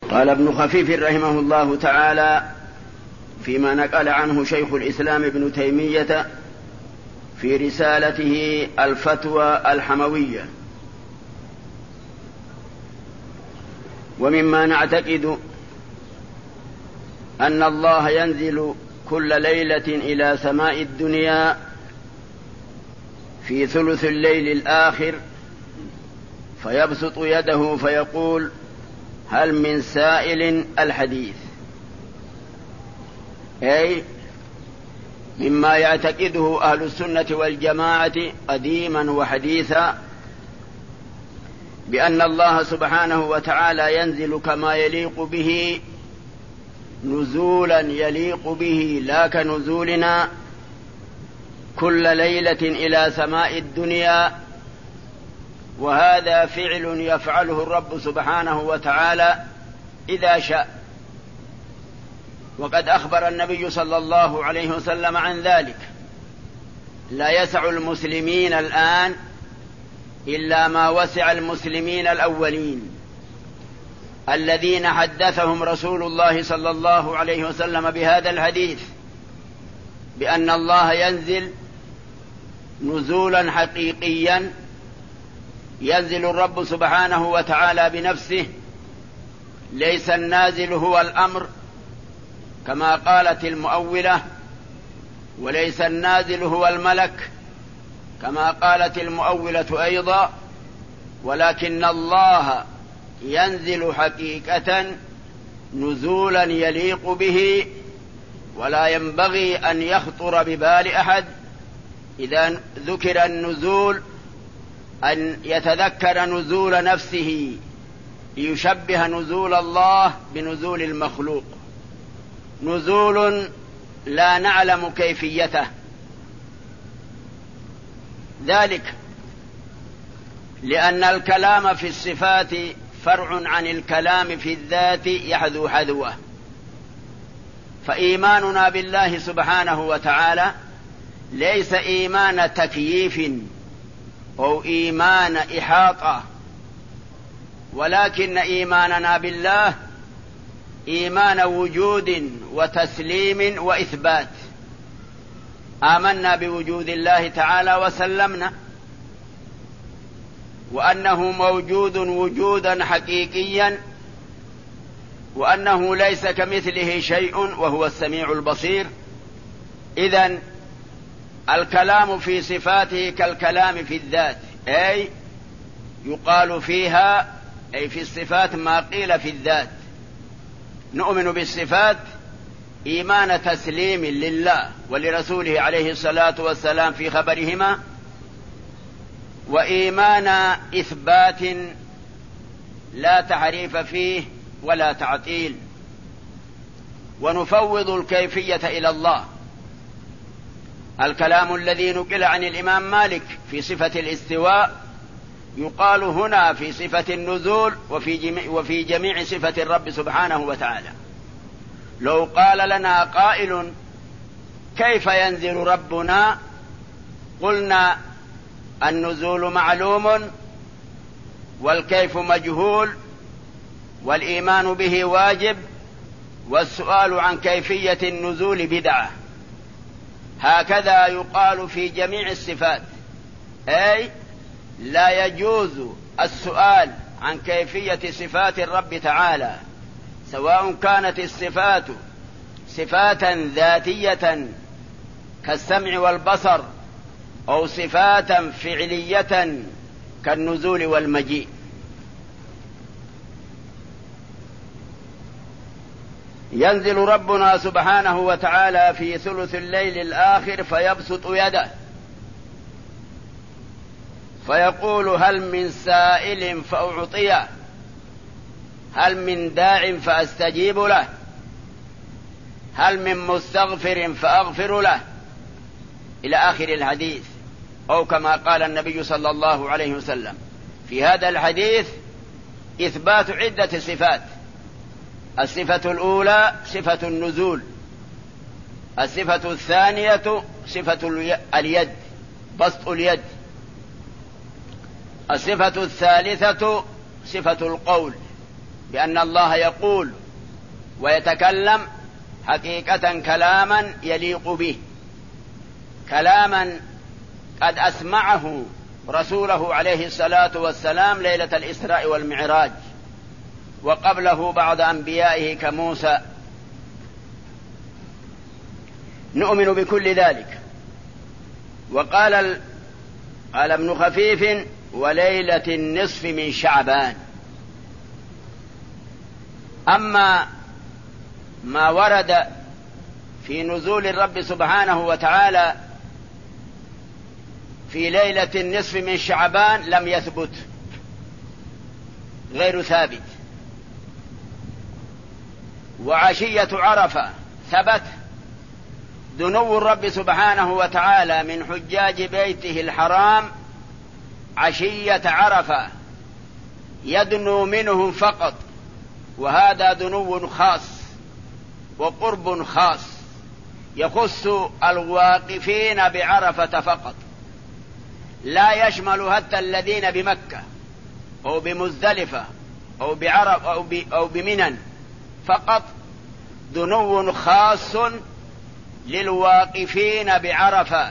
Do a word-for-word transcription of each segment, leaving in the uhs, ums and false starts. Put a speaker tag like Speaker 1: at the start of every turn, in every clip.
Speaker 1: قال ابن خفيف رحمه الله تعالى فيما نقل عنه شيخ الإسلام ابن تيمية في رسالته الفتوى الحموية: ومما نعتقد أن الله ينزل كل ليلة إلى سماء الدنيا في ثلث الليل الآخر فيبسط يده فيقول: هل من سائل؟ الحديث. أي مما يعتقده أهل السنة والجماعة قديما وحديثا بأن الله سبحانه وتعالى ينزل كما يليق به، نزولا يليق به لا كنزولنا، كل ليلة إلى سماء الدنيا، وهذا فعل يفعله الرب سبحانه وتعالى إذا شاء. وقد أخبر النبي صلى الله عليه وسلم عن ذلك: لا يسع المسلمين الآن إلا ما وسع المسلمين الأولين الذين حدثهم رسول الله صلى الله عليه وسلم بهذا الحديث، بأن الله ينزل نزولا حقيقيا، ينزل الرب سبحانه وتعالى بنفسه، ليس النازل هو الأمر كما قالت المؤولة، وليس النازل هو الملك كما قالت المؤولة أيضا، ولكن الله ينزل حقيقة نزولا يليق به، ولا ينبغي أن يخطر ببال أحد إذا ذكر النزول أن يتذكر نزول نفسه ليشبه نزول الله بنزول المخلوق، نزول لا نعلم كيفيته. ذلك لأن الكلام في الصفات فرع عن الكلام في الذات يحذو حذوه، فإيماننا بالله سبحانه وتعالى ليس إيمان تكييف أو إيمان إحاطة، ولكن إيماننا بالله إيمان وجود وتسليم وإثبات. آمنا بوجود الله تعالى وسلمنا، وأنه موجود وجودا حقيقيا، وأنه ليس كمثله شيء وهو السميع البصير. إذن الكلام في صفاته كالكلام في الذات، أي يقال فيها أي في الصفات ما قيل في الذات. نؤمن بالصفات إيمان تسليم لله ولرسوله عليه الصلاة والسلام في خبرهما، وإيمان إثبات لا تحريف فيه ولا تعطيل، ونفوض الكيفية إلى الله. الكلام الذي نقل عن الإمام مالك في صفة الاستواء يقال هنا في صفة النزول وفي جميع, وفي جميع صفة الرب سبحانه وتعالى. لو قال لنا قائل: كيف ينزل ربنا؟ قلنا: النزول معلوم، والكيف مجهول، والإيمان به واجب، والسؤال عن كيفية النزول بدعة. هكذا يقال في جميع الصفات، أي لا يجوز السؤال عن كيفية صفات الرب تعالى، سواء كانت الصفات صفاتا ذاتية كالسمع والبصر، أو صفاتا فعلية كالنزول والمجيء. ينزل ربنا سبحانه وتعالى في ثلث الليل الآخر فيبسط يده فيقول: هل من سائل فأعطيه، هل من داع فأستجيب له، هل من مستغفر فأغفر له، إلى آخر الحديث. أو كما قال النبي صلى الله عليه وسلم في هذا الحديث إثبات عدة صفات: الصفة الأولى صفة النزول، الصفة الثانية صفة اليد، بسط اليد، الصفة الثالثة صفة القول، بأن الله يقول ويتكلم حقيقة كلاما يليق به، كلاما قد أسمعه رسوله عليه الصلاة والسلام ليلة الإسراء والمعراج، وقبله بعض أنبيائه كموسى. نؤمن بكل ذلك. وقال ال... قال ابن خفيف: وليلة النصف من شعبان. أما ما ورد في نزول الرب سبحانه وتعالى في ليلة النصف من شعبان لم يثبت، غير ثابت. وعشية عرفة ثبت دنو الرب سبحانه وتعالى من حجاج بيته الحرام عشية عرفة، يدنو منهم فقط، وهذا دنو خاص وقرب خاص يخص الواقفين بعرفة فقط، لا يشمل حتى الذين بمكة أو بمزدلفة أو بعرف أو بمنن، فقط دنو خاص للواقفين بعرفة،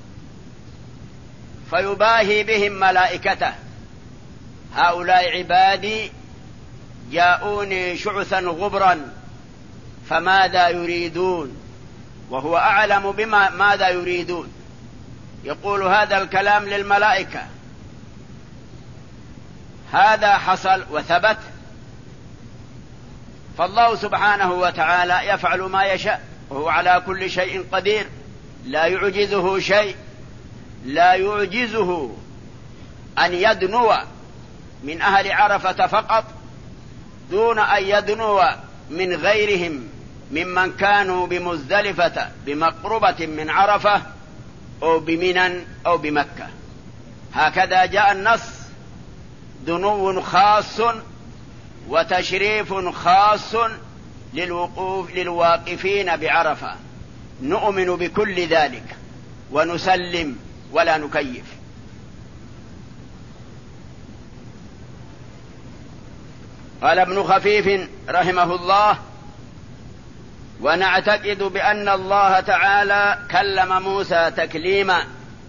Speaker 1: فيباهي بهم ملائكته: هؤلاء عبادي جاءوني شعثا غبرا فماذا يريدون، وهو أعلم بما ماذا يريدون. يقول هذا الكلام للملائكة. هذا حصل وثبت، فالله سبحانه وتعالى يفعل ما يشاء، وهو على كل شيء قدير، لا يعجزه شيء، لا يعجزه أن يدنو من أهل عرفة فقط دون أن يدنو من غيرهم ممن كانوا بمزدلفة بمقربة من عرفة أو بمنن أو بمكة. هكذا جاء النص: دنو خاص وتشريف خاص للوقوف للواقفين بعرفة. نؤمن بكل ذلك ونسلم ولا نكيف. قال ابن خفيف رحمه الله: ونعتقد بأن الله تعالى كلم موسى تكليما.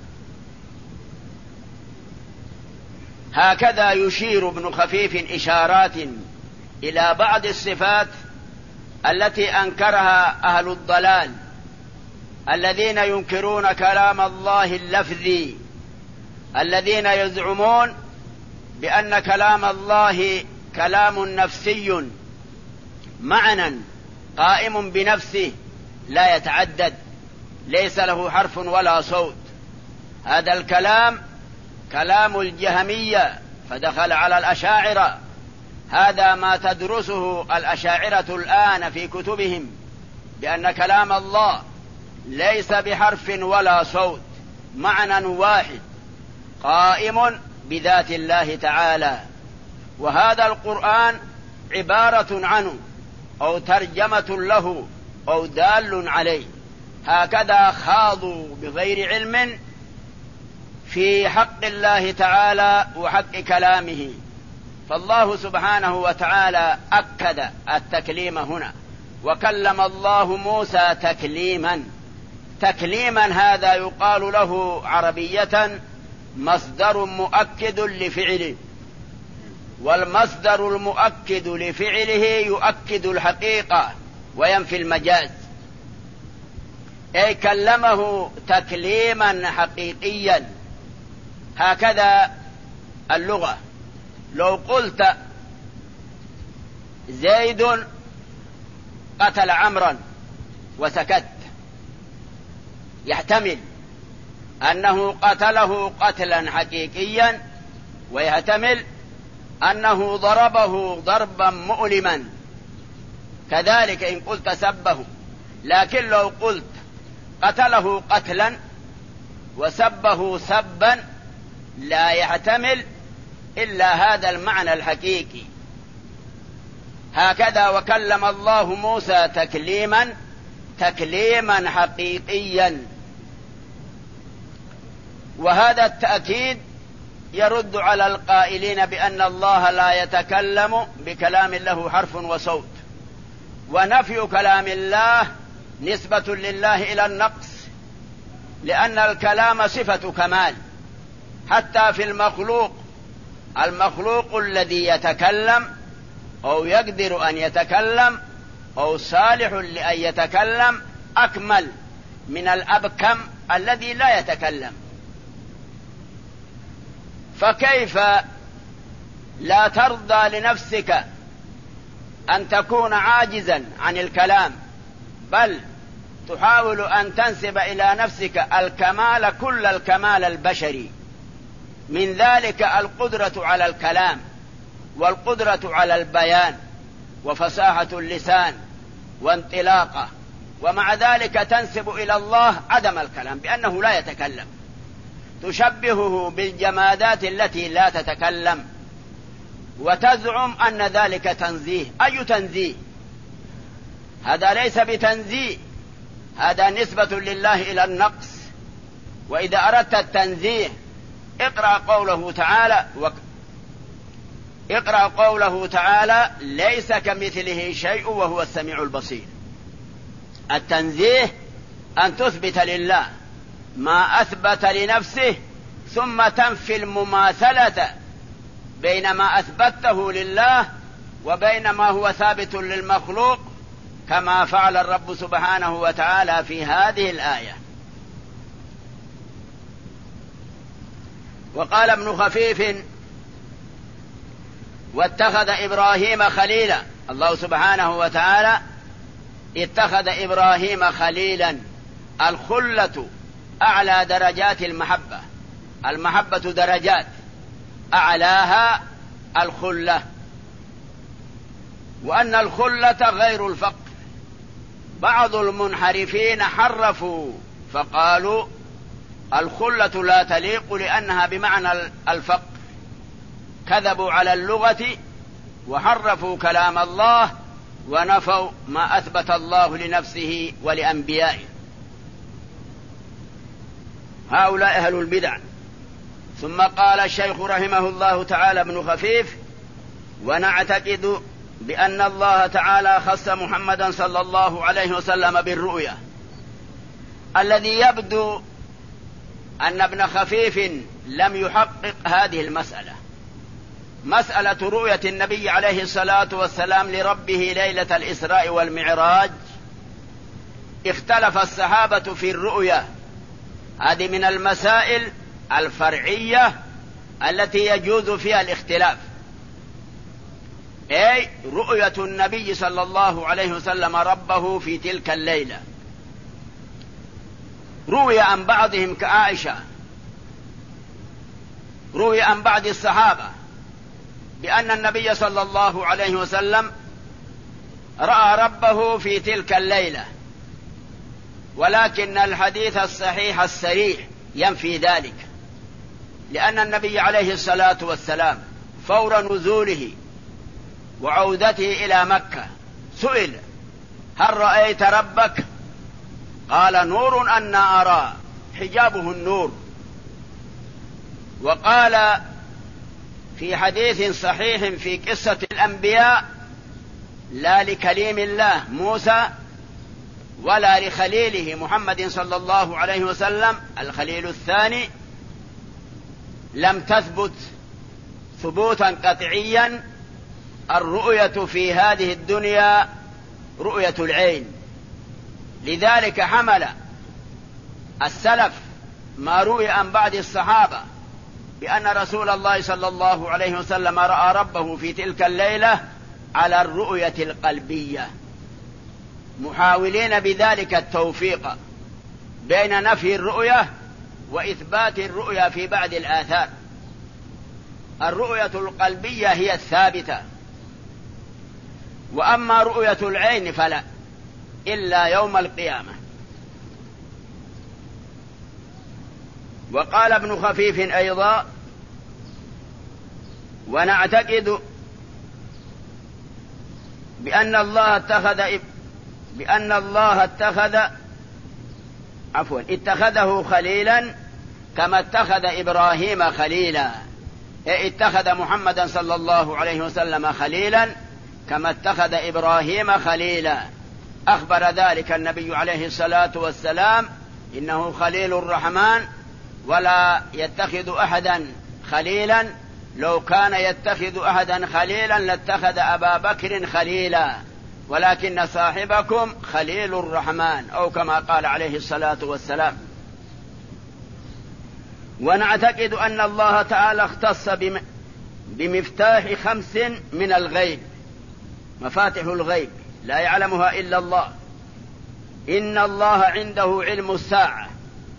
Speaker 1: هكذا يشير ابن خفيف إشارات إلى بعض الصفات التي أنكرها أهل الضلال الذين ينكرون كلام الله اللفظي، الذين يزعمون بأن كلام الله كلام نفسي معنى قائم بنفسه لا يتعدد، ليس له حرف ولا صوت. هذا الكلام كلام الجهمية، فدخل على الأشاعرة. هذا ما تدرسه الأشاعرة الآن في كتبهم، بأن كلام الله ليس بحرف ولا صوت، معنى واحد قائم بذات الله تعالى. وهذا القرآن عبارة عنه أو ترجمة له أو دال عليه. هكذا خاضوا بغير علم في حق الله تعالى وحق كلامه. فالله سبحانه وتعالى أكد التكليم هنا: وكلم الله موسى تكليما. تكليما هذا يقال له عربية مصدر مؤكد لفعله، والمصدر المؤكد لفعله يؤكد الحقيقة وينفي المجاز، أي كلمه تكليما حقيقيا. هكذا اللغة. لو قلت زيد قتل عمرا وسكت، يحتمل أنه قتله قتلا حقيقيا، ويحتمل أنه ضربه ضربا مؤلما، كذلك إن قلت سبه. لكن لو قلت قتله قتلا وسبه سبا لا يحتمل إلا هذا المعنى الحقيقي. هكذا وكلم الله موسى تكليما، تكليما حقيقيا. وهذا التأكيد يرد على القائلين بأن الله لا يتكلم بكلام له حرف وصوت، ونفي كلام الله نسبة لله إلى النقص، لأن الكلام صفة كمال حتى في المخلوق. المخلوق الذي يتكلم أو يقدر أن يتكلم أو صالح لأن يتكلم أكمل من الأبكم الذي لا يتكلم. فكيف لا ترضى لنفسك أن تكون عاجزا عن الكلام، بل تحاول أن تنسب إلى نفسك الكمال كل الكمال البشري، من ذلك القدرة على الكلام والقدرة على البيان وفصاحة اللسان وانطلاقه، ومع ذلك تنسب إلى الله عدم الكلام بأنه لا يتكلم، تشبهه بالجمادات التي لا تتكلم، وتزعم أن ذلك تنزيه. أي تنزيه؟ هذا ليس بتنزيه، هذا نسبة لله إلى النقص. وإذا أردت التنزيه اقرأ قوله تعالى و... اقرأ قوله تعالى ليس كمثله شيء وهو السميع البصير. التنزيه أن تثبت لله ما أثبت لنفسه ثم تنفي المماثلة بين ما أثبته لله وبين ما هو ثابت للمخلوق، كما فعل الرب سبحانه وتعالى في هذه الآية. وقال ابن خفيف واتخذ إبراهيم خليلا. الله سبحانه وتعالى اتخذ إبراهيم خليلا. الخلة أعلى درجات المحبة، المحبة درجات، أعلاها الخلة، وأن الخلة غير الفقر. بعض المنحرفين حرفوا فقالوا الخلة لا تليق لأنها بمعنى الفقر، كذبوا على اللغة وحرفوا كلام الله ونفوا ما أثبت الله لنفسه ولأنبيائه. هؤلاء أهل البدع. ثم قال الشيخ رحمه الله تعالى ابن خفيف ونعتقد بأن الله تعالى خص محمدا صلى الله عليه وسلم بالرؤيا. الذي يبدو أن ابن خفيف لم يحقق هذه المسألة، مسألة رؤية النبي عليه الصلاة والسلام لربه ليلة الإسراء والمعراج. اختلف الصحابة في الرؤيا، هذه من المسائل الفرعية التي يجوز فيها الاختلاف، أي رؤية النبي صلى الله عليه وسلم ربه في تلك الليلة. روي عن بعضهم كعائشة، روي عن بعض الصحابة بأن النبي صلى الله عليه وسلم رأى ربه في تلك الليلة، ولكن الحديث الصحيح الصريح ينفي ذلك، لأن النبي عليه الصلاة والسلام فور نزوله وعودته إلى مكة سئل هل رأيت ربك؟ قال نور أنا أرى، حجابه النور. وقال في حديث صحيح في قصة الأنبياء لا لكليم الله موسى ولا لخليله محمد صلى الله عليه وسلم الخليل الثاني لم تثبت ثبوتا قطعيا الرؤية في هذه الدنيا رؤية العين. لذلك حمل السلف ما روي عن بعض الصحابة بأن رسول الله صلى الله عليه وسلم رأى ربه في تلك الليلة على الرؤية القلبية، محاولين بذلك التوفيق بين نفي الرؤية وإثبات الرؤية في بعض الآثار. الرؤية القلبية هي الثابتة، وأما رؤية العين فلا إلا يوم القيامة. وقال ابن خفيف أيضا ونعتقد بأن الله اتخذ بأن الله اتخذ عفوا اتخذه خليلا كما اتخذ إبراهيم خليلا. اتخذ محمدا صلى الله عليه وسلم خليلا كما اتخذ إبراهيم خليلا. أخبر ذلك النبي عليه الصلاة والسلام إنه خليل الرحمن ولا يتخذ أحدا خليلا، لو كان يتخذ أحدا خليلا لاتخذ أبا بكر خليلا، ولكن صاحبكم خليل الرحمن، أو كما قال عليه الصلاة والسلام. ونعتقد أن الله تعالى اختص بمفتاح خمس من الغيب، مفاتح الغيب لا يعلمها إلا الله. إن الله عنده علم الساعة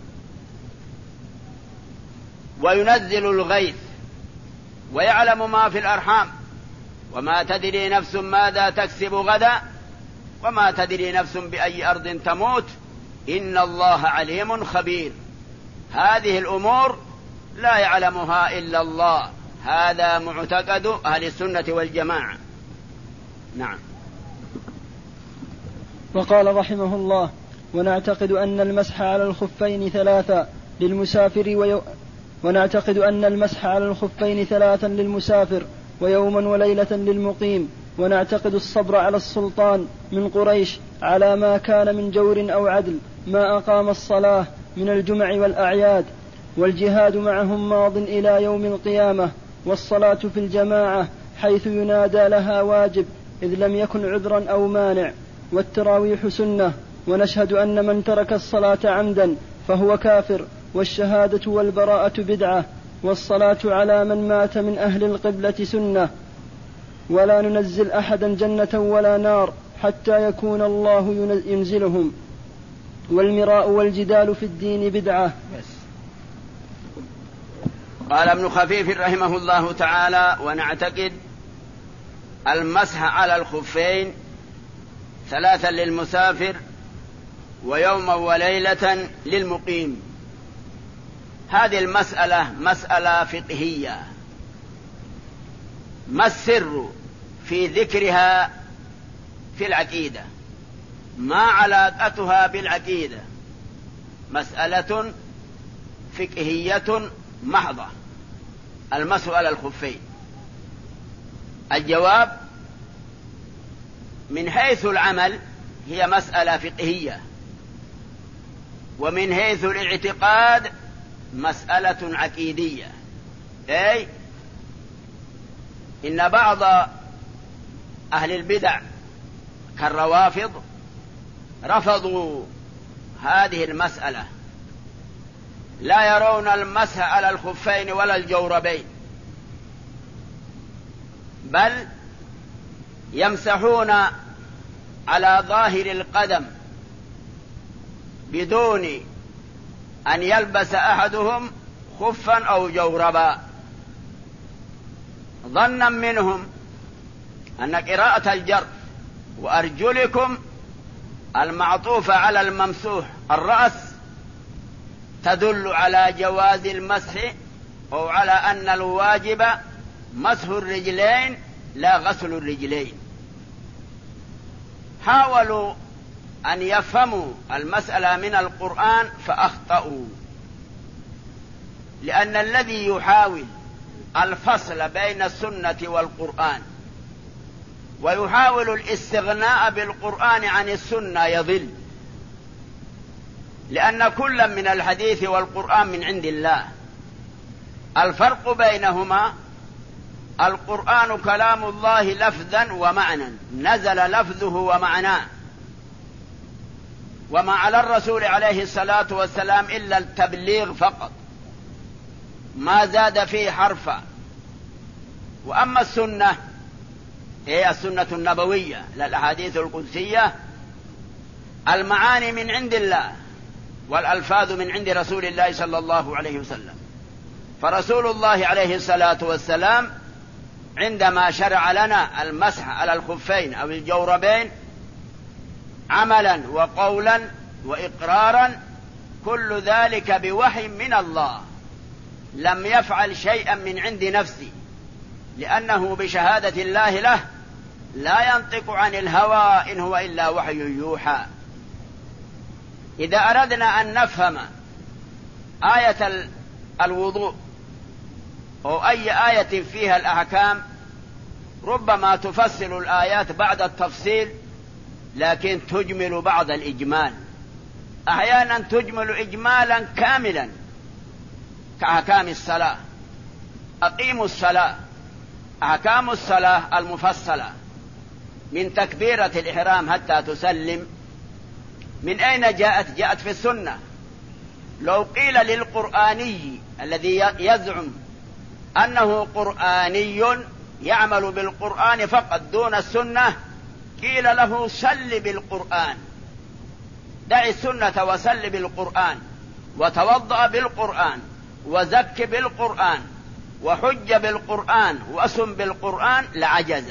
Speaker 1: وينزل الغيث ويعلم ما في الأرحام وما تدري نفس ماذا تكسب غدا وما تدري نفس بأي أرض تموت إن الله عليم خبير. هذه الأمور لا يعلمها إلا الله، هذا معتقد أهل السنة والجماعة. نعم.
Speaker 2: وقال رحمه الله: ونعتقد أن المسح على الخفين ثلاثا للمسافر ويو... ونعتقد أن المسح على الخفين ثلاثا للمسافر ويوما وليلة للمقيم. ونعتقد الصبر على السلطان من قريش على ما كان من جور أو عدل ما أقام الصلاة من الجمع والأعياد، والجهاد معهم ماض إلى يوم القيامة، والصلاة في الجماعة حيث ينادى لها واجب إذ لم يكن عذرا أو مانع، والتراويح سنة. ونشهد أن من ترك الصلاة عمدا فهو كافر، والشهادة والبراءة بدعة، والصلاة على من مات من أهل القبلة سنة. ولا ننزل أحدا جنة ولا نار حتى يكون الله ينزلهم. والمراء والجدال في الدين بدعة.
Speaker 1: قال ابن خفيف رحمه الله تعالى: ونعتقد المسح على الخفين ثلاثا للمسافر ويوما وليلة للمقيم. هذه المسألة مسألة فقهية، ما السر في ذكرها في العقيدة؟ ما علاقتها بالعقيدة؟ مسألة فقهية محضة، المسح على الخفين. الجواب: من حيث العمل هي مسألة فقهية، ومن حيث الاعتقاد مسألة عقيدية. أي إن بعض أهل البدع كالروافض رفضوا هذه المسألة، لا يرون المسح على الخفين ولا الجوربين، بل يمسحون على ظاهر القدم بدون أن يلبس أحدهم خفا أو جوربا، ظنا منهم أن قراءة الجر وأرجلكم المعطوفة على الممسوح الرأس تدل على جواز المسح، أو على أن الواجب مسح الرجلين لا غسل الرجلين. حاولوا أن يفهموا المسألة من القرآن فأخطأوا، لأن الذي يحاول الفصل بين السنة والقرآن ويحاول الاستغناء بالقرآن عن السنة يضل، لأن كل من الحديث والقرآن من عند الله. الفرق بينهما: القرآن كلام الله لفظا ومعنى، نزل لفظه ومعناه، وما على الرسول عليه الصلاة والسلام إلا التبليغ فقط، ما زاد فيه حرفا. وأما السنة هي السنة النبوية للأحاديث القدسية، المعاني من عند الله والألفاظ من عند رسول الله صلى الله عليه وسلم. فرسول الله عليه الصلاة والسلام عندما شرع لنا المسح على الخفين أو الجوربين عملا وقولا وإقرارا، كل ذلك بوحي من الله، لم يفعل شيئا من عند نفسه، لأنه بشهادة الله له لا ينطق عن الهوى إن هو إلا وحي يوحى. إذا أردنا أن نفهم آية الوضوء أو أي آية فيها الأحكام ربما تفصل الآيات بعد التفصيل، لكن تجمل بعض الإجمال، أحيانا تجمل إجمالا كاملا كأحكام الصلاة. أقيموا الصلاة، أحكام الصلاة المفصلة من تكبيرة الإحرام حتى تسلم من أين جاءت؟ جاءت في السنة. لو قيل للقرآني الذي يزعم أنه قرآني يعمل بالقرآن فقط دون السنة، قيل له سل بالقرآن، دع السنة وسل بالقرآن، وتوضأ بالقرآن، وزك بالقرآن، وحج بالقرآن، وأسم بالقرآن، لعجز،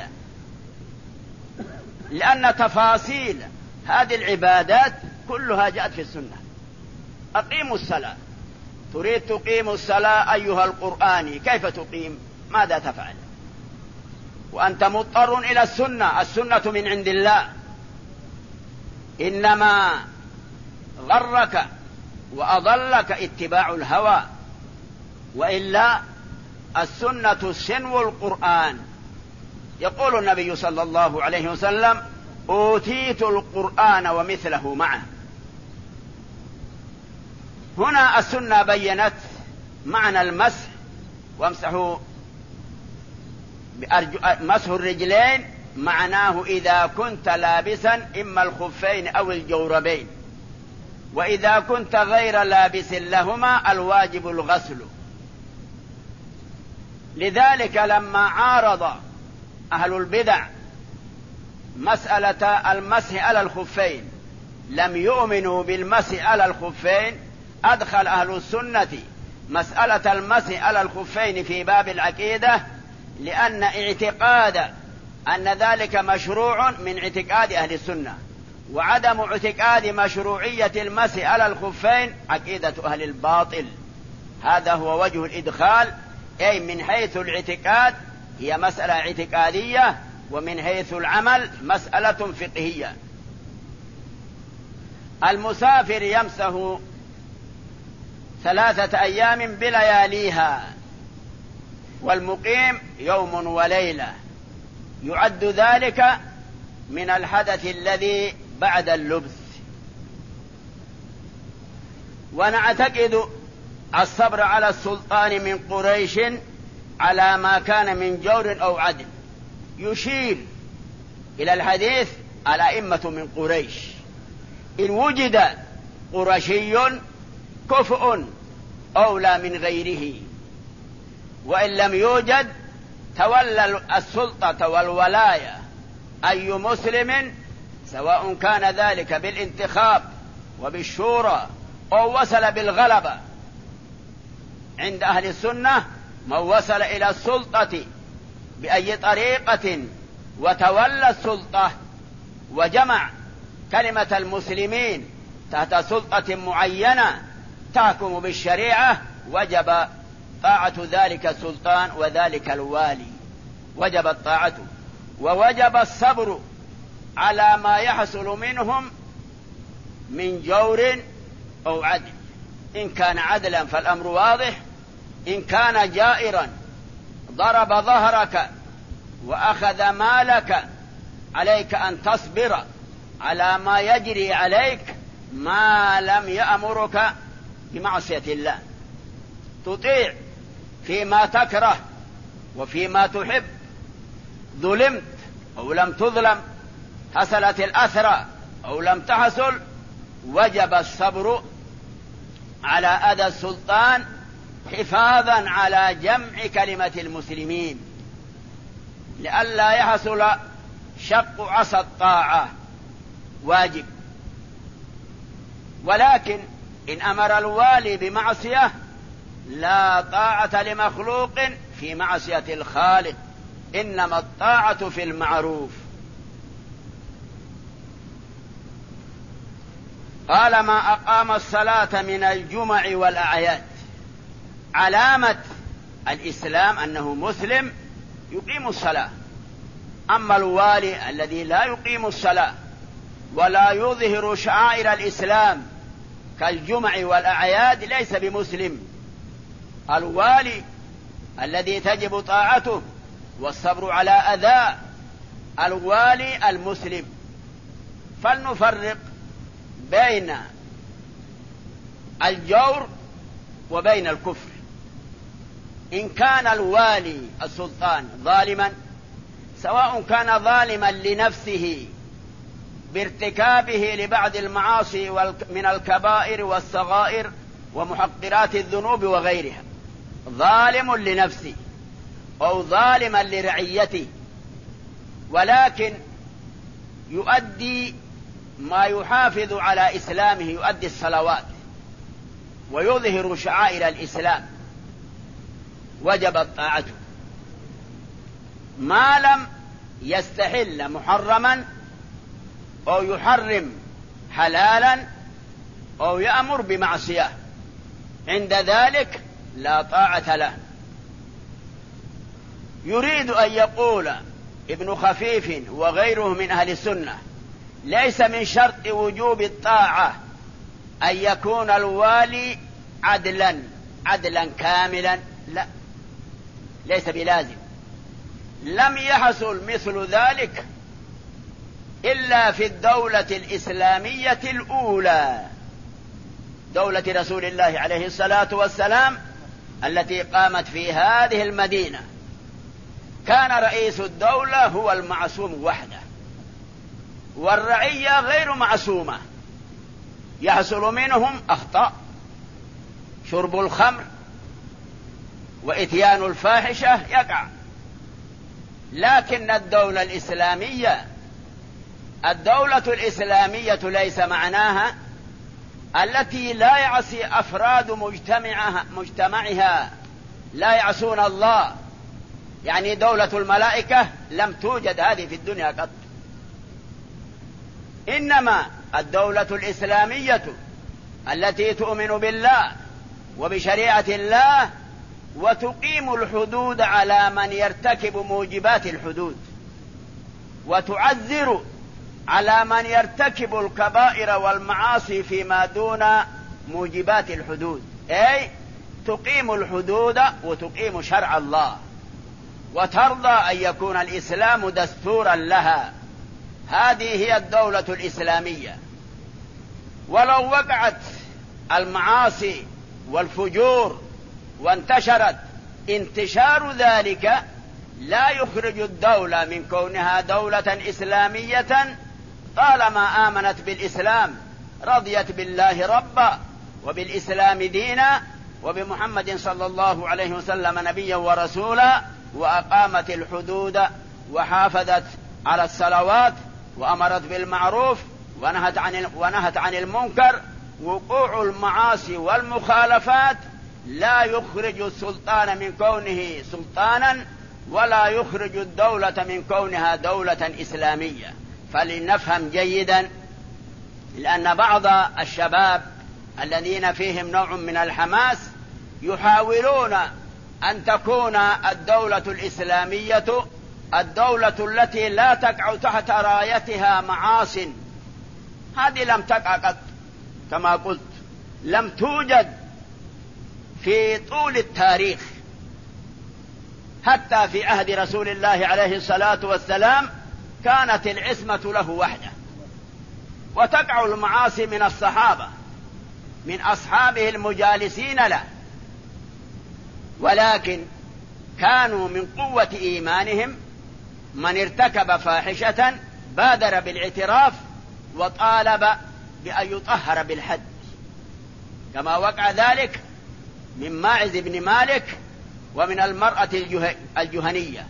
Speaker 1: لأن تفاصيل هذه العبادات كلها جاءت في السنة. أقيموا الصلاة، تريد تقيم الصلاة أيها القرآني، كيف تقيم؟ ماذا تفعل؟ وأنت مضطر إلى السنة، السنة من عند الله، إنما غرك وأضلك اتباع الهوى، وإلا السنة سنو القرآن. يقول النبي صلى الله عليه وسلم: أوتيت القرآن ومثله معه. هنا السنة بينت معنى المسح، وامسحوا مسح الرجلين معناه إذا كنت لابسا إما الخفين أو الجوربين، وإذا كنت غير لابس لهما الواجب الغسل. لذلك لما عارض أهل البدع مسألة المسح على الخفين، لم يؤمنوا بالمسح على الخفين، أدخل أهل السنة مسألة المسح على الخفين في باب العقيدة، لأن اعتقاد أن ذلك مشروع من اعتقاد أهل السنة، وعدم اعتقاد مشروعية المسح على الخفين عقيدة أهل الباطل. هذا هو وجه الإدخال، أي من حيث الاعتقاد هي مسألة اعتقادية، ومن حيث العمل مسألة فقهية. المسافر يمسح ثلاثة أيام بلياليها، والمقيم يوم وليلة، يعد ذلك من الحدث الذي بعد اللبس. ونعتقد الصبر على السلطان من قريش على ما كان من جور أو عدل، يشير إلى الحديث الأئمة من قريش. إن وجد قرشي كفء أولى من غيره، وإن لم يوجد تولى السلطة والولاية أي مسلم، سواء كان ذلك بالانتخاب وبالشورى أو وصل بالغلبة. عند أهل السنة من وصل إلى السلطة بأي طريقة وتولى السلطة وجمع كلمة المسلمين تحت سلطة معينة تحكم بالشريعة، وجب طاعة ذلك السلطان وذلك الوالي، وجبت طاعته، ووجب الصبر على ما يحصل منهم من جور أو عدل. إن كان عدلا فالأمر واضح، إن كان جائرا ضرب ظهرك وأخذ مالك عليك أن تصبر على ما يجري عليك ما لم يأمرك بمعصية الله، تطيع فيما تكره وفيما تحب، ظلمت أو لم تظلم، حصلت الأثرة أو لم تحصل، وجب الصبر على أذى السلطان حفاظا على جمع كلمة المسلمين، لئلا يحصل شق عصا الطاعة، واجب. ولكن إن أمر الوالي بمعصية لا طاعة لمخلوق في معصية الخالق، إنما الطاعة في المعروف. قال: ما أقام الصلاة من الجمع والأعياد. علامة الإسلام أنه مسلم يقيم الصلاة. أما الوالي الذي لا يقيم الصلاة ولا يظهر شعائر الإسلام كالجمع والأعياد ليس بمسلم. الوالي الذي تجب طاعته والصبر على أذى الوالي المسلم. فلنفرق بين الجور وبين الكفر. إن كان الوالي السلطان ظالما، سواء كان ظالما لنفسه بارتكابه لبعض المعاصي من الكبائر والصغائر ومحقرات الذنوب وغيرها، ظالم لنفسه أو ظالما لرعيته، ولكن يؤدي ما يحافظ على إسلامه، يؤدي الصلوات ويظهر شعائر الإسلام، وجبت طاعته ما لم يستحل محرما أو يحرم حلالا أو يأمر بمعصية، عند ذلك لا طاعة له. يريد أن يقول ابن خفيف وغيره من أهل السنة: ليس من شرط وجوب الطاعة أن يكون الوالي عدلا عدلا كاملا، لا، ليس بلازم. لم يحصل مثل ذلك إلا في الدولة الإسلامية الأولى، دولة رسول الله عليه الصلاة والسلام التي قامت في هذه المدينة. كان رئيس الدولة هو المعصوم وحده، والرعية غير معصومة، يحصل منهم أخطاء، شرب الخمر وإتيان الفاحشة يقع. لكن الدولة الإسلامية الدولة الإسلامية ليس معناها التي لا يعصي أفراد مجتمعها, مجتمعها لا يعصون الله، يعني دولة الملائكة لم توجد هذه في الدنيا قط. إنما الدولة الإسلامية التي تؤمن بالله وبشريعة الله وتقيم الحدود على من يرتكب موجبات الحدود، وتعذر على من يرتكب الكبائر والمعاصي فيما دون موجبات الحدود، أي تقيم الحدود وتقيم شرع الله، وترضى أن يكون الإسلام دستورا لها. هذه هي الدولة الإسلامية. ولو وقعت المعاصي والفجور وانتشرت، انتشار ذلك لا يخرج الدولة من كونها دولة إسلامية طالما آمنت بالإسلام، رضيت بالله ربا وبالإسلام دينا وبمحمد صلى الله عليه وسلم نبيا ورسولا، وأقامت الحدود وحافظت على الصلوات وأمرت بالمعروف ونهت عن ونهت عن المنكر. وقوع المعاصي والمخالفات لا يخرج السلطان من كونه سلطانا، ولا يخرج الدولة من كونها دولة إسلامية. فلنفهم جيدا، لأن بعض الشباب الذين فيهم نوع من الحماس يحاولون أن تكون الدولة الإسلامية الدولة التي لا تقع تحت رايتها معاصٍ. هذه لم تقع قط، كما قلت لم توجد في طول التاريخ، حتى في عهد رسول الله عليه الصلاة والسلام كانت العصمة له وحده، وتقع المعاصي من الصحابة من أصحابه المجالسين له، ولكن كانوا من قوة إيمانهم من ارتكب فاحشة بادر بالاعتراف وطالب بأن يطهر بالحد، كما وقع ذلك من ماعز بن مالك ومن المرأة الجهنية.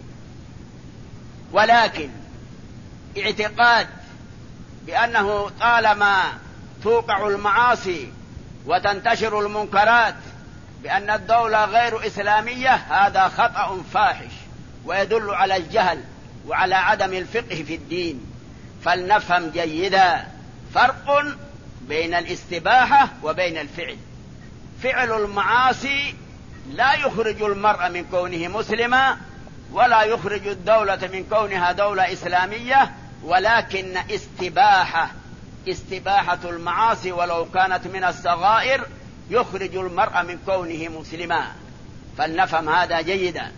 Speaker 1: ولكن اعتقاد بأنه طالما توقع المعاصي وتنتشر المنكرات بأن الدولة غير إسلامية، هذا خطأ فاحش ويدل على الجهل وعلى عدم الفقه في الدين. فلنفهم جيدا فرق بين الاستباحة وبين الفعل. فعل المعاصي لا يخرج المرء من كونه مسلما، ولا يخرج الدولة من كونها دولة إسلامية، ولكن استباحة استباحة المعاصي ولو كانت من الصغائر يخرج المرء من كونه مسلما. فلنفهم هذا جيدا.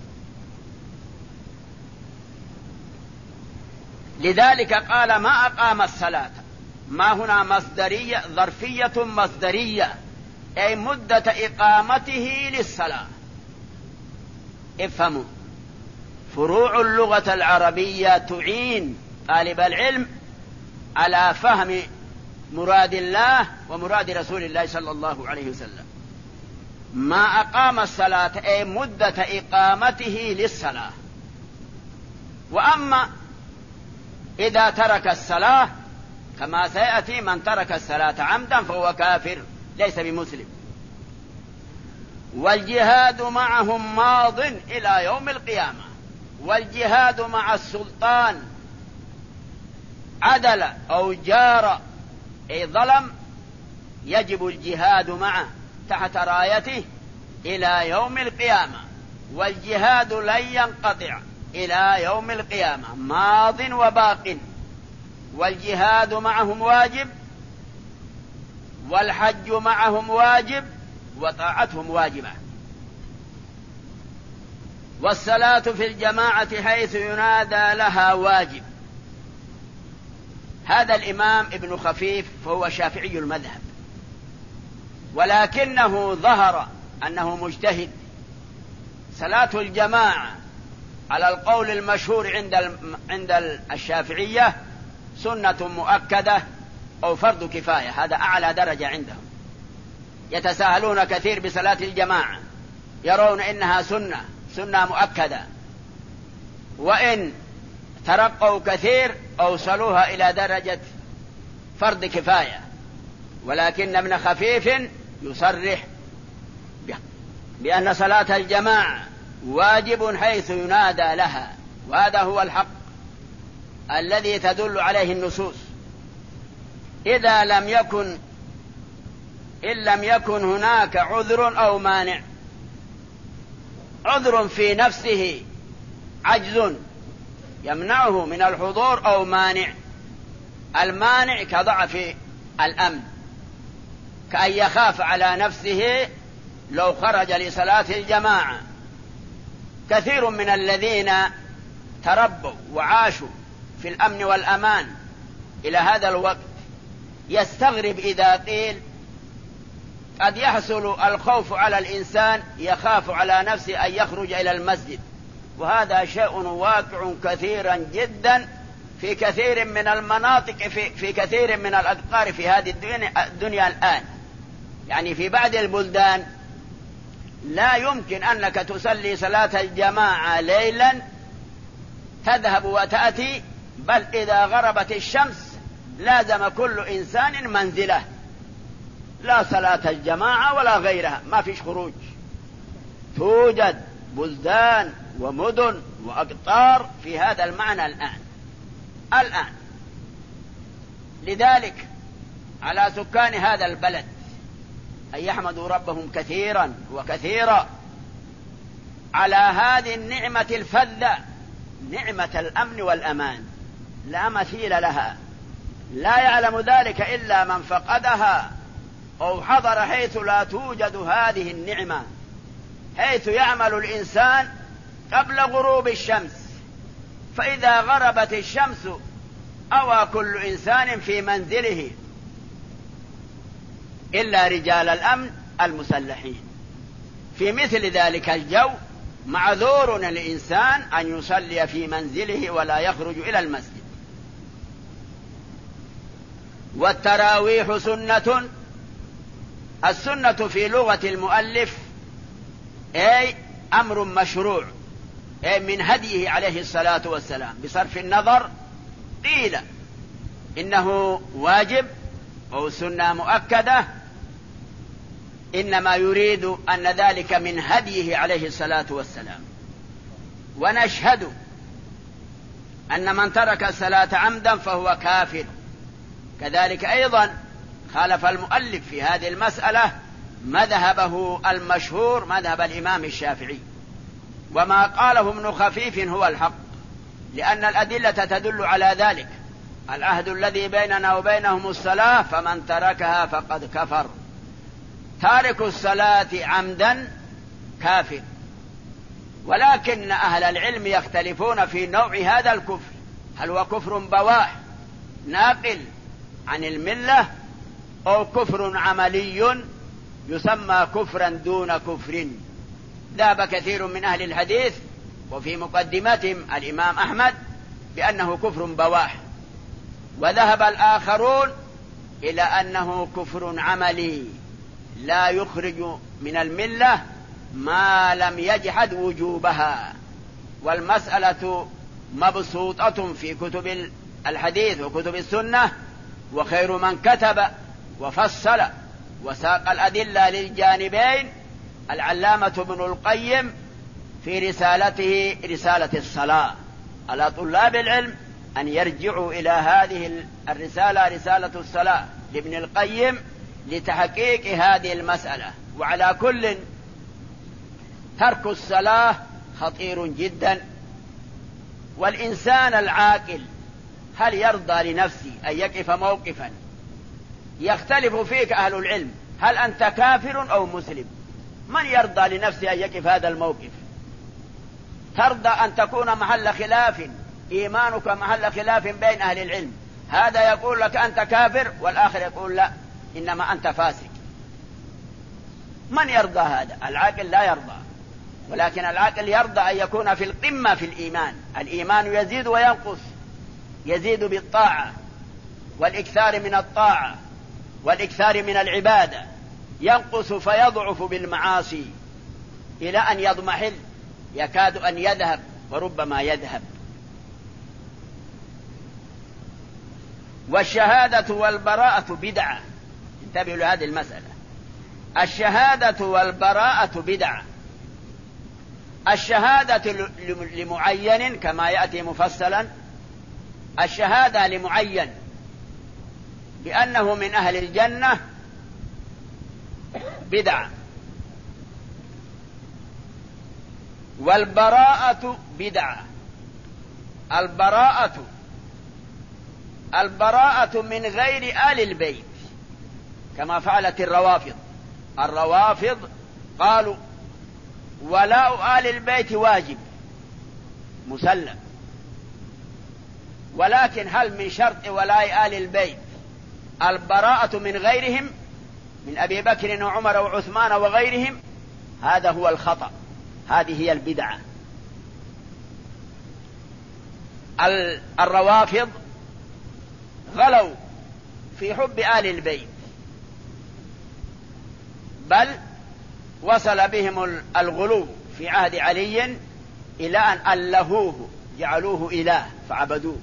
Speaker 1: لذلك قال ما أقام الصلاة، ما هنا مصدرية ظرفية مصدرية، أي مدة إقامته للصلاة. افهموا، فروع اللغة العربية تعين طالب العلم على فهم مراد الله ومراد رسول الله صلى الله عليه وسلم. ما أقام الصلاة أي مدة إقامته للصلاة. وأما إذا ترك الصلاة كما سيأتي، من ترك الصلاة عمدا فهو كافر ليس بمسلم. والجهاد معهم ماض إلى يوم القيامة. والجهاد مع السلطان عدل أو جار أي ظلم يجب الجهاد معه تحت رايته إلى يوم القيامة. والجهاد لن ينقطع إلى يوم القيامة، ماض وباق. والجهاد معهم واجب، والحج معهم واجب، وطاعتهم واجبة. والصلاة في الجماعة حيث ينادى لها واجب. هذا الإمام ابن خفيف فهو شافعي المذهب، ولكنه ظهر أنه مجتهد. صلاة الجماعة على القول المشهور عند عند الشافعية سنة مؤكدة أو فرض كفاية، هذا أعلى درجة عندهم. يتساهلون كثير بصلاة الجماعة، يرون إنها سنة سنة مؤكدة، وإن ترقوا كثير أوصلوها إلى درجة فرض كفاية. ولكن ابن خفيف يصرح بأن صلاة الجماعة واجب حيث ينادى لها، وهذا هو الحق الذي تدل عليه النصوص. إذا لم يكن إن لم يكن هناك عذر أو مانع. عذر في نفسه عجز يمنعه من الحضور أو مانع. المانع كضعف الأمن، كأن يخاف على نفسه لو خرج لصلاة الجماعة. كثير من الذين تربوا وعاشوا في الأمن والأمان إلى هذا الوقت يستغرب إذا قيل قد يحصل الخوف على الإنسان، يخاف على نفسه أن يخرج إلى المسجد. وهذا شيء واقع كثيرا جدا في كثير من المناطق، في, في كثير من الأقطار في هذه الدنيا, الدنيا الآن. يعني في بعض البلدان لا يمكن أنك تصلي صلاة الجماعة ليلا تذهب وتأتي، بل إذا غربت الشمس لازم كل إنسان منزله، لا صلاة الجماعة ولا غيرها، ما فيش خروج. توجد بلدان ومدن وأقطار في هذا المعنى الآن الآن لذلك على سكان هذا البلد أن يحمدوا ربهم كثيرا وكثيرا على هذه النعمة الفذة، نعمة الأمن والأمان، لا مثيل لها. لا يعلم ذلك إلا من فقدها أو حضر حيث لا توجد هذه النعمة، حيث يعمل الإنسان قبل غروب الشمس، فإذا غربت الشمس أوى كل إنسان في منزله إلا رجال الأمن المسلحين. في مثل ذلك الجو معذور الإنسان أن يصلي في منزله ولا يخرج إلى المسجد. والتراويح سنة. السنة في لغة المؤلف أي أمر مشروع، أي من هديه عليه الصلاة والسلام، بصرف النظر قيل إنه واجب أو سنة مؤكدة، إنما يريد أن ذلك من هديه عليه الصلاة والسلام. ونشهد أن من ترك الصلاة عمدا فهو كافر. كذلك أيضا خالف المؤلف في هذه المسألة مذهبه المشهور، مذهب الإمام الشافعي، وما قاله ابن خفيف هو الحق، لأن الأدلة تدل على ذلك. العهد الذي بيننا وبينهم الصلاة، فمن تركها فقد كفر. تارك الصلاة عمدا كافر. ولكن أهل العلم يختلفون في نوع هذا الكفر، هل هو كفر بواح ناقل عن الملة أو كفر عملي يسمى كفرا دون كفر. ذهب كثير من أهل الحديث وفي مقدمتهم الإمام أحمد بأنه كفر بواح، وذهب الآخرون إلى أنه كفر عملي لا يخرج من الملة ما لم يجحد وجوبها. والمسألة مبسوطة في كتب الحديث وكتب السنة، وخير من كتب وفصل وساق الأدلة للجانبين العلامة ابن القيم في رسالته رسالة الصلاة. على طلاب العلم أن يرجعوا إلى هذه الرسالة رسالة الصلاة لابن القيم لتحقيق هذه المسألة. وعلى كل ترك الصلاة خطير جدا، والإنسان العاقل هل يرضى لنفسه أن يقف موقفا يختلف فيك أهل العلم هل أنت كافر أو مسلم؟ من يرضى لنفسه أن يقف هذا الموقف؟ ترضى أن تكون محل خلاف، إيمانك محل خلاف بين أهل العلم، هذا يقول لك أنت كافر والآخر يقول لا إنما أنت فاسق؟ من يرضى هذا؟ العاقل لا يرضى. ولكن العاقل يرضى أن يكون في القمة في الإيمان. الإيمان يزيد وينقص، يزيد بالطاعة والإكثار من الطاعة والإكثار من العبادة، ينقص فيضعف بالمعاصي إلى أن يضمحل، يكاد أن يذهب وربما يذهب. والشهادة والبراءة بدعة. انتبهوا لهذه المسألة، الشهادة والبراءة بدعة. الشهادة لمعين كما يأتي مفصلا، الشهادة لمعين بأنه من أهل الجنة بدعة، والبراءة بدعة. البراءة البراءة من غير آل البيت كما فعلت الروافض. الروافض قالوا ولاء آل البيت واجب مسلم، ولكن هل من شرط ولاء آل البيت البراءة من غيرهم من أبي بكر وعمر وعثمان وغيرهم؟ هذا هو الخطأ، هذه هي البدعة. الروافض غلوا في حب آل البيت، بل وصل بهم الغلو في عهد علي إلى أن ألهوه، جعلوه إله فعبدوه،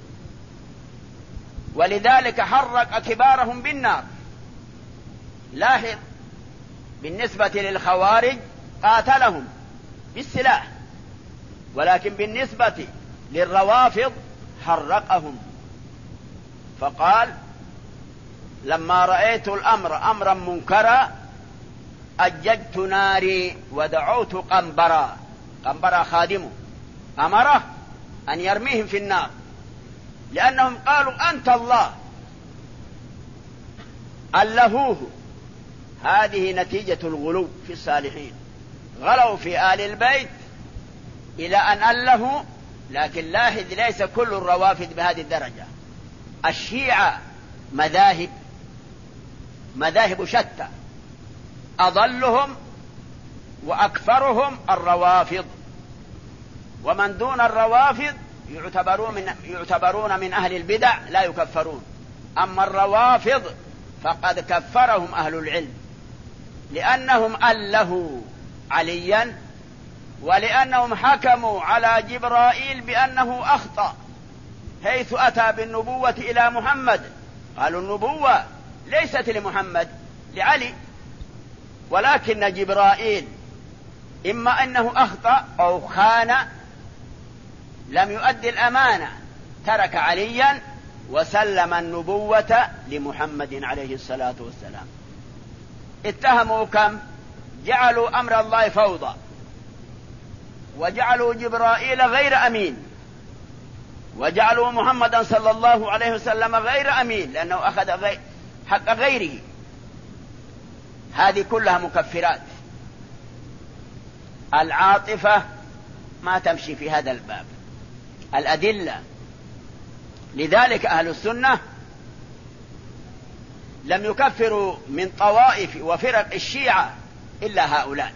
Speaker 1: ولذلك حرق كبارهم بالنار. لاحظ، بالنسبة للخوارج قاتلهم بالسلاح، ولكن بالنسبة للروافض حرقهم، فقال لما رأيت الأمر أمرا منكرا أججت ناري ودعوت قنبرا. قنبرا خادمه أمره أن يرميهم في النار لأنهم قالوا أنت الله، ألهوه. هذه نتيجة الغلو في الصالحين، غلوا في آل البيت إلى أن ألهوا. لكن لاحظ، ليس كل الروافد بهذه الدرجة. الشيعة مذاهب مذاهب شتى، أضلهم وأكثرهم الروافض، ومن دون الروافض يعتبرون من, يعتبرون من أهل البدع لا يكفرون. أما الروافض فقد كفرهم أهل العلم لأنهم ألهوا عليا، ولأنهم حكموا على جبرائيل بأنه أخطأ حيث أتى بالنبوة إلى محمد. قالوا النبوة ليست لمحمد، لعلي، ولكن جبرائيل إما أنه أخطأ أو خان، لم يؤدي الأمانة، ترك عليا وسلم النبوة لمحمد عليه الصلاة والسلام. اتهموا كم؟ جعلوا أمر الله فوضى، وجعلوا جبرائيل غير أمين، وجعلوا محمدا صلى الله عليه وسلم غير أمين لأنه أخذ غير حق غيره. هذه كلها مكفرات. العاطفة ما تمشي في هذا الباب. الأدلة. لذلك أهل السنة لم يكفروا من طوائف وفرق الشيعة إلا هؤلاء.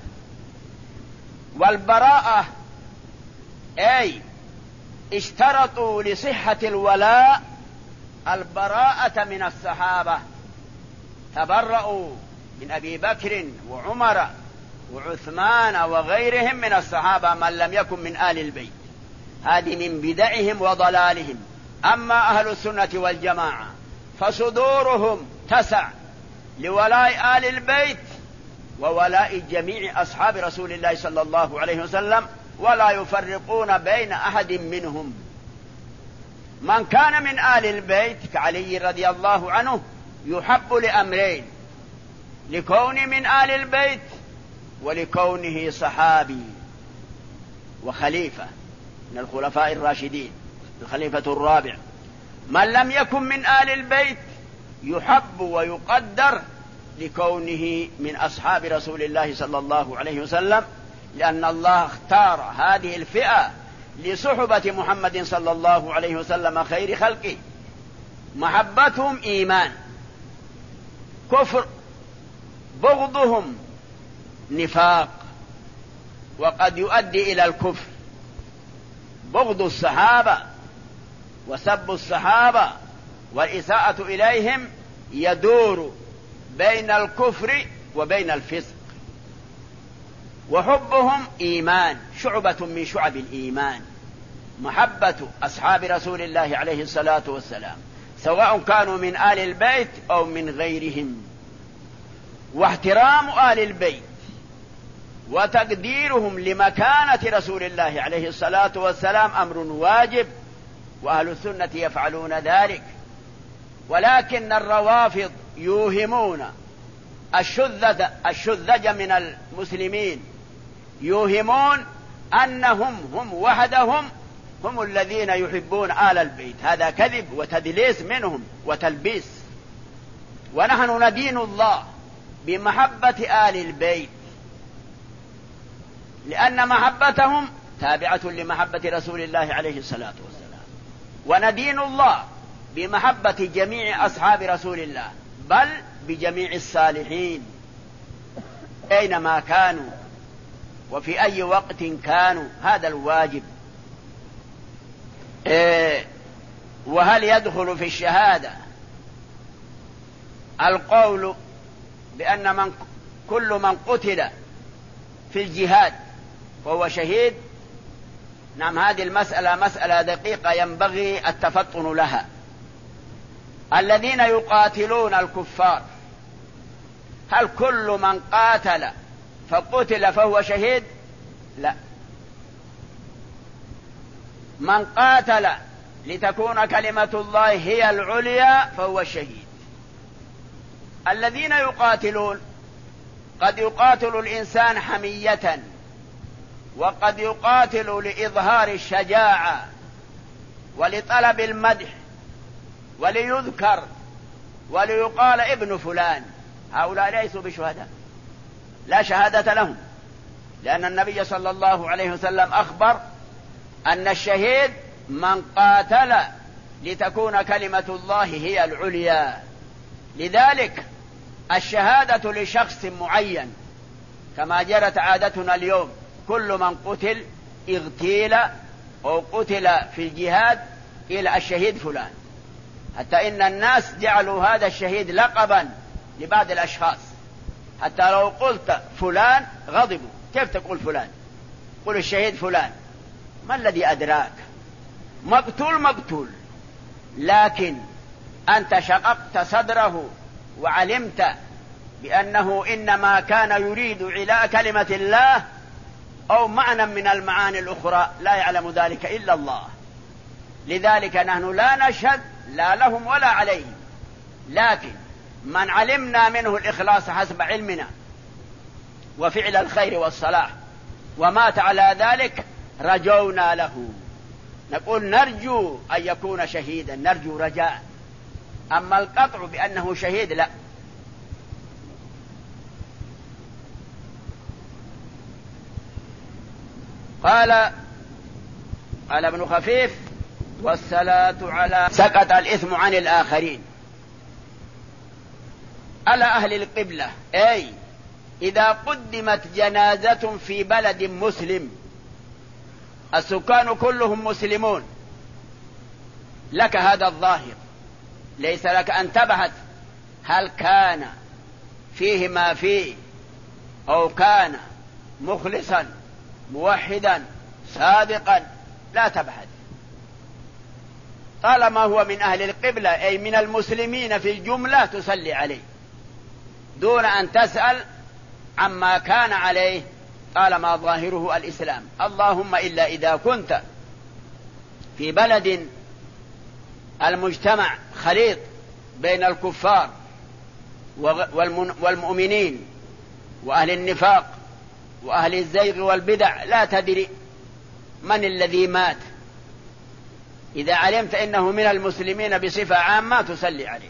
Speaker 1: والبراءة أي اشترطوا لصحة الولاء البراءة من الصحابة، تبرؤوا من أبي بكر وعمر وعثمان وغيرهم من الصحابة من لم يكن من آل البيت. هذه من بدعهم وضلالهم. أما أهل السنة والجماعة فصدورهم تسع لولاء آل البيت وولاء جميع أصحاب رسول الله صلى الله عليه وسلم، ولا يفرقون بين أحد منهم. من كان من آل البيت كعلي رضي الله عنه يحب لأمرين: لكونه من آل البيت ولكونه صحابي وخليفة من الخلفاء الراشدين، الخليفة الرابع. من لم يكن من آل البيت يحب ويقدر لكونه من أصحاب رسول الله صلى الله عليه وسلم، لأن الله اختار هذه الفئة لصحبة محمد صلى الله عليه وسلم خير خلقه. محبتهم إيمان، كفر، بغضهم نفاق، وقد يؤدي إلى الكفر. بغض الصحابة وسب الصحابة والإساءة إليهم يدور بين الكفر وبين الفسق. وحبهم إيمان، شعبة من شعب الإيمان. محبة أصحاب رسول الله عليه الصلاة والسلام سواء كانوا من آل البيت أو من غيرهم. واحترام آل البيت وتقديرهم لمكانة رسول الله عليه الصلاة والسلام أمر واجب، وأهل السنة يفعلون ذلك. ولكن الروافض يوهمون الشذذ الشذج من المسلمين، يوهمون أنهم هم وحدهم هم الذين يحبون آل البيت. هذا كذب وتدليس منهم وتلبيس. ونحن ندين الله بمحبة آل البيت، لأن محبتهم تابعة لمحبة رسول الله عليه الصلاة والسلام. وندين الله بمحبة جميع أصحاب رسول الله، بل بجميع الصالحين أينما كانوا وفي أي وقت كانوا. هذا الواجب. إيه وهل يدخل في الشهادة القول بأن من كل من قتل في الجهاد وهو شهيد؟ نعم، هذه المسألة مسألة دقيقة ينبغي التفطن لها. الذين يقاتلون الكفار، هل كل من قاتل فقتل فهو شهيد؟ لا. من قاتل لتكون كلمة الله هي العليا فهو شهيد. الذين يقاتلون قد يقاتل الإنسان حمية، وقد يقاتل لإظهار الشجاعة ولطلب المدح وليذكر وليقال ابن فلان. هؤلاء ليسوا بشهداء، لا شهادة لهم، لأن النبي صلى الله عليه وسلم أخبر أن الشهيد من قاتل لتكون كلمة الله هي العليا. لذلك الشهادة لشخص معين كما جرت عادتنا اليوم، كل من قتل اغتيل أو قتل في الجهاد إلى الشهيد فلان، حتى إن الناس جعلوا هذا الشهيد لقبا لبعض الأشخاص، حتى لو قلت فلان غضبوا. كيف تقول فلان؟ قل الشهيد فلان. ما الذي أدراك؟ مقتول مقتول، لكن أنت شققت صدره وعلمت بأنه إنما كان يريد علاء كلمة الله أو معنى من المعاني الأخرى لا يعلم ذلك إلا الله. لذلك نحن لا نشهد لا لهم ولا عليهم، لكن من علمنا منه الإخلاص حسب علمنا وفعل الخير والصلاح ومات على ذلك رجونا له. نقول نرجو أن يكون شهيدا، نرجو رجاء. أما القطع بأنه شهيد لا. قال قال ابن خفيف: والصلاة على سقط الإثم عن الآخرين على أهل القبلة، أي إذا قدمت جنازة في بلد مسلم السكان كلهم مسلمون، لك هذا الظاهر، ليس لك أن تبحث هل كان فيه ما فيه أو كان مخلصا موحدا صادقا، لا تبحث، طالما هو من أهل القبلة أي من المسلمين في الجملة تصلي عليه دون أن تسأل عما كان عليه طالما ظاهره الإسلام. اللهم إلا إذا كنت في بلد المجتمع خليط بين الكفار والمؤمنين وأهل النفاق وأهل الزيغ والبدع، لا تدري من الذي مات، إذا علمت إنه من المسلمين بصفة عامة تصلي عليه.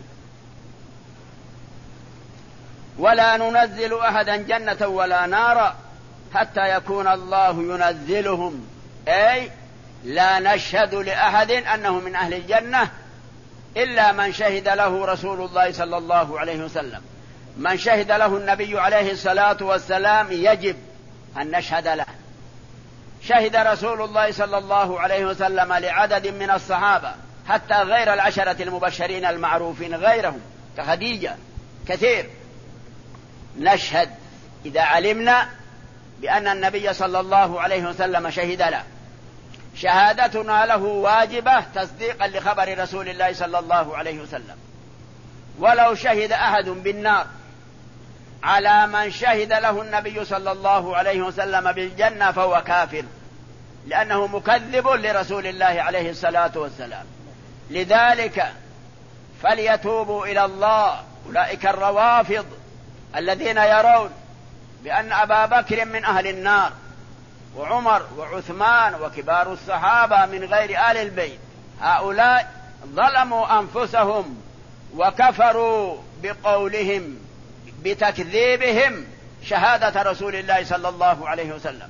Speaker 1: ولا ننزل أحدا جنة ولا نارا حتى يكون الله ينزلهم، أي لا نشهد لأحد أنه من أهل الجنة إلا من شهد له رسول الله صلى الله عليه وسلم. من شهد له النبي عليه الصلاة والسلام يجب أن نشهد له. شهد رسول الله صلى الله عليه وسلم لعدد من الصحابة حتى غير العشرة المبشرين المعروفين غيرهم كخديجة كثير. نشهد إذا علمنا بأن النبي صلى الله عليه وسلم شهد له. شهادتنا له واجبة تصديقا لخبر رسول الله صلى الله عليه وسلم. ولو شهد أحد بالنار على من شهد له النبي صلى الله عليه وسلم بالجنة فهو كافر، لأنه مكذب لرسول الله عليه الصلاة والسلام. لذلك فليتوبوا إلى الله أولئك الروافض الذين يرون بأن أبا بكر من أهل النار وعمر وعثمان وكبار الصحابة من غير آل البيت، هؤلاء ظلموا أنفسهم وكفروا بقولهم بتكذيبهم شهادة رسول الله صلى الله عليه وسلم.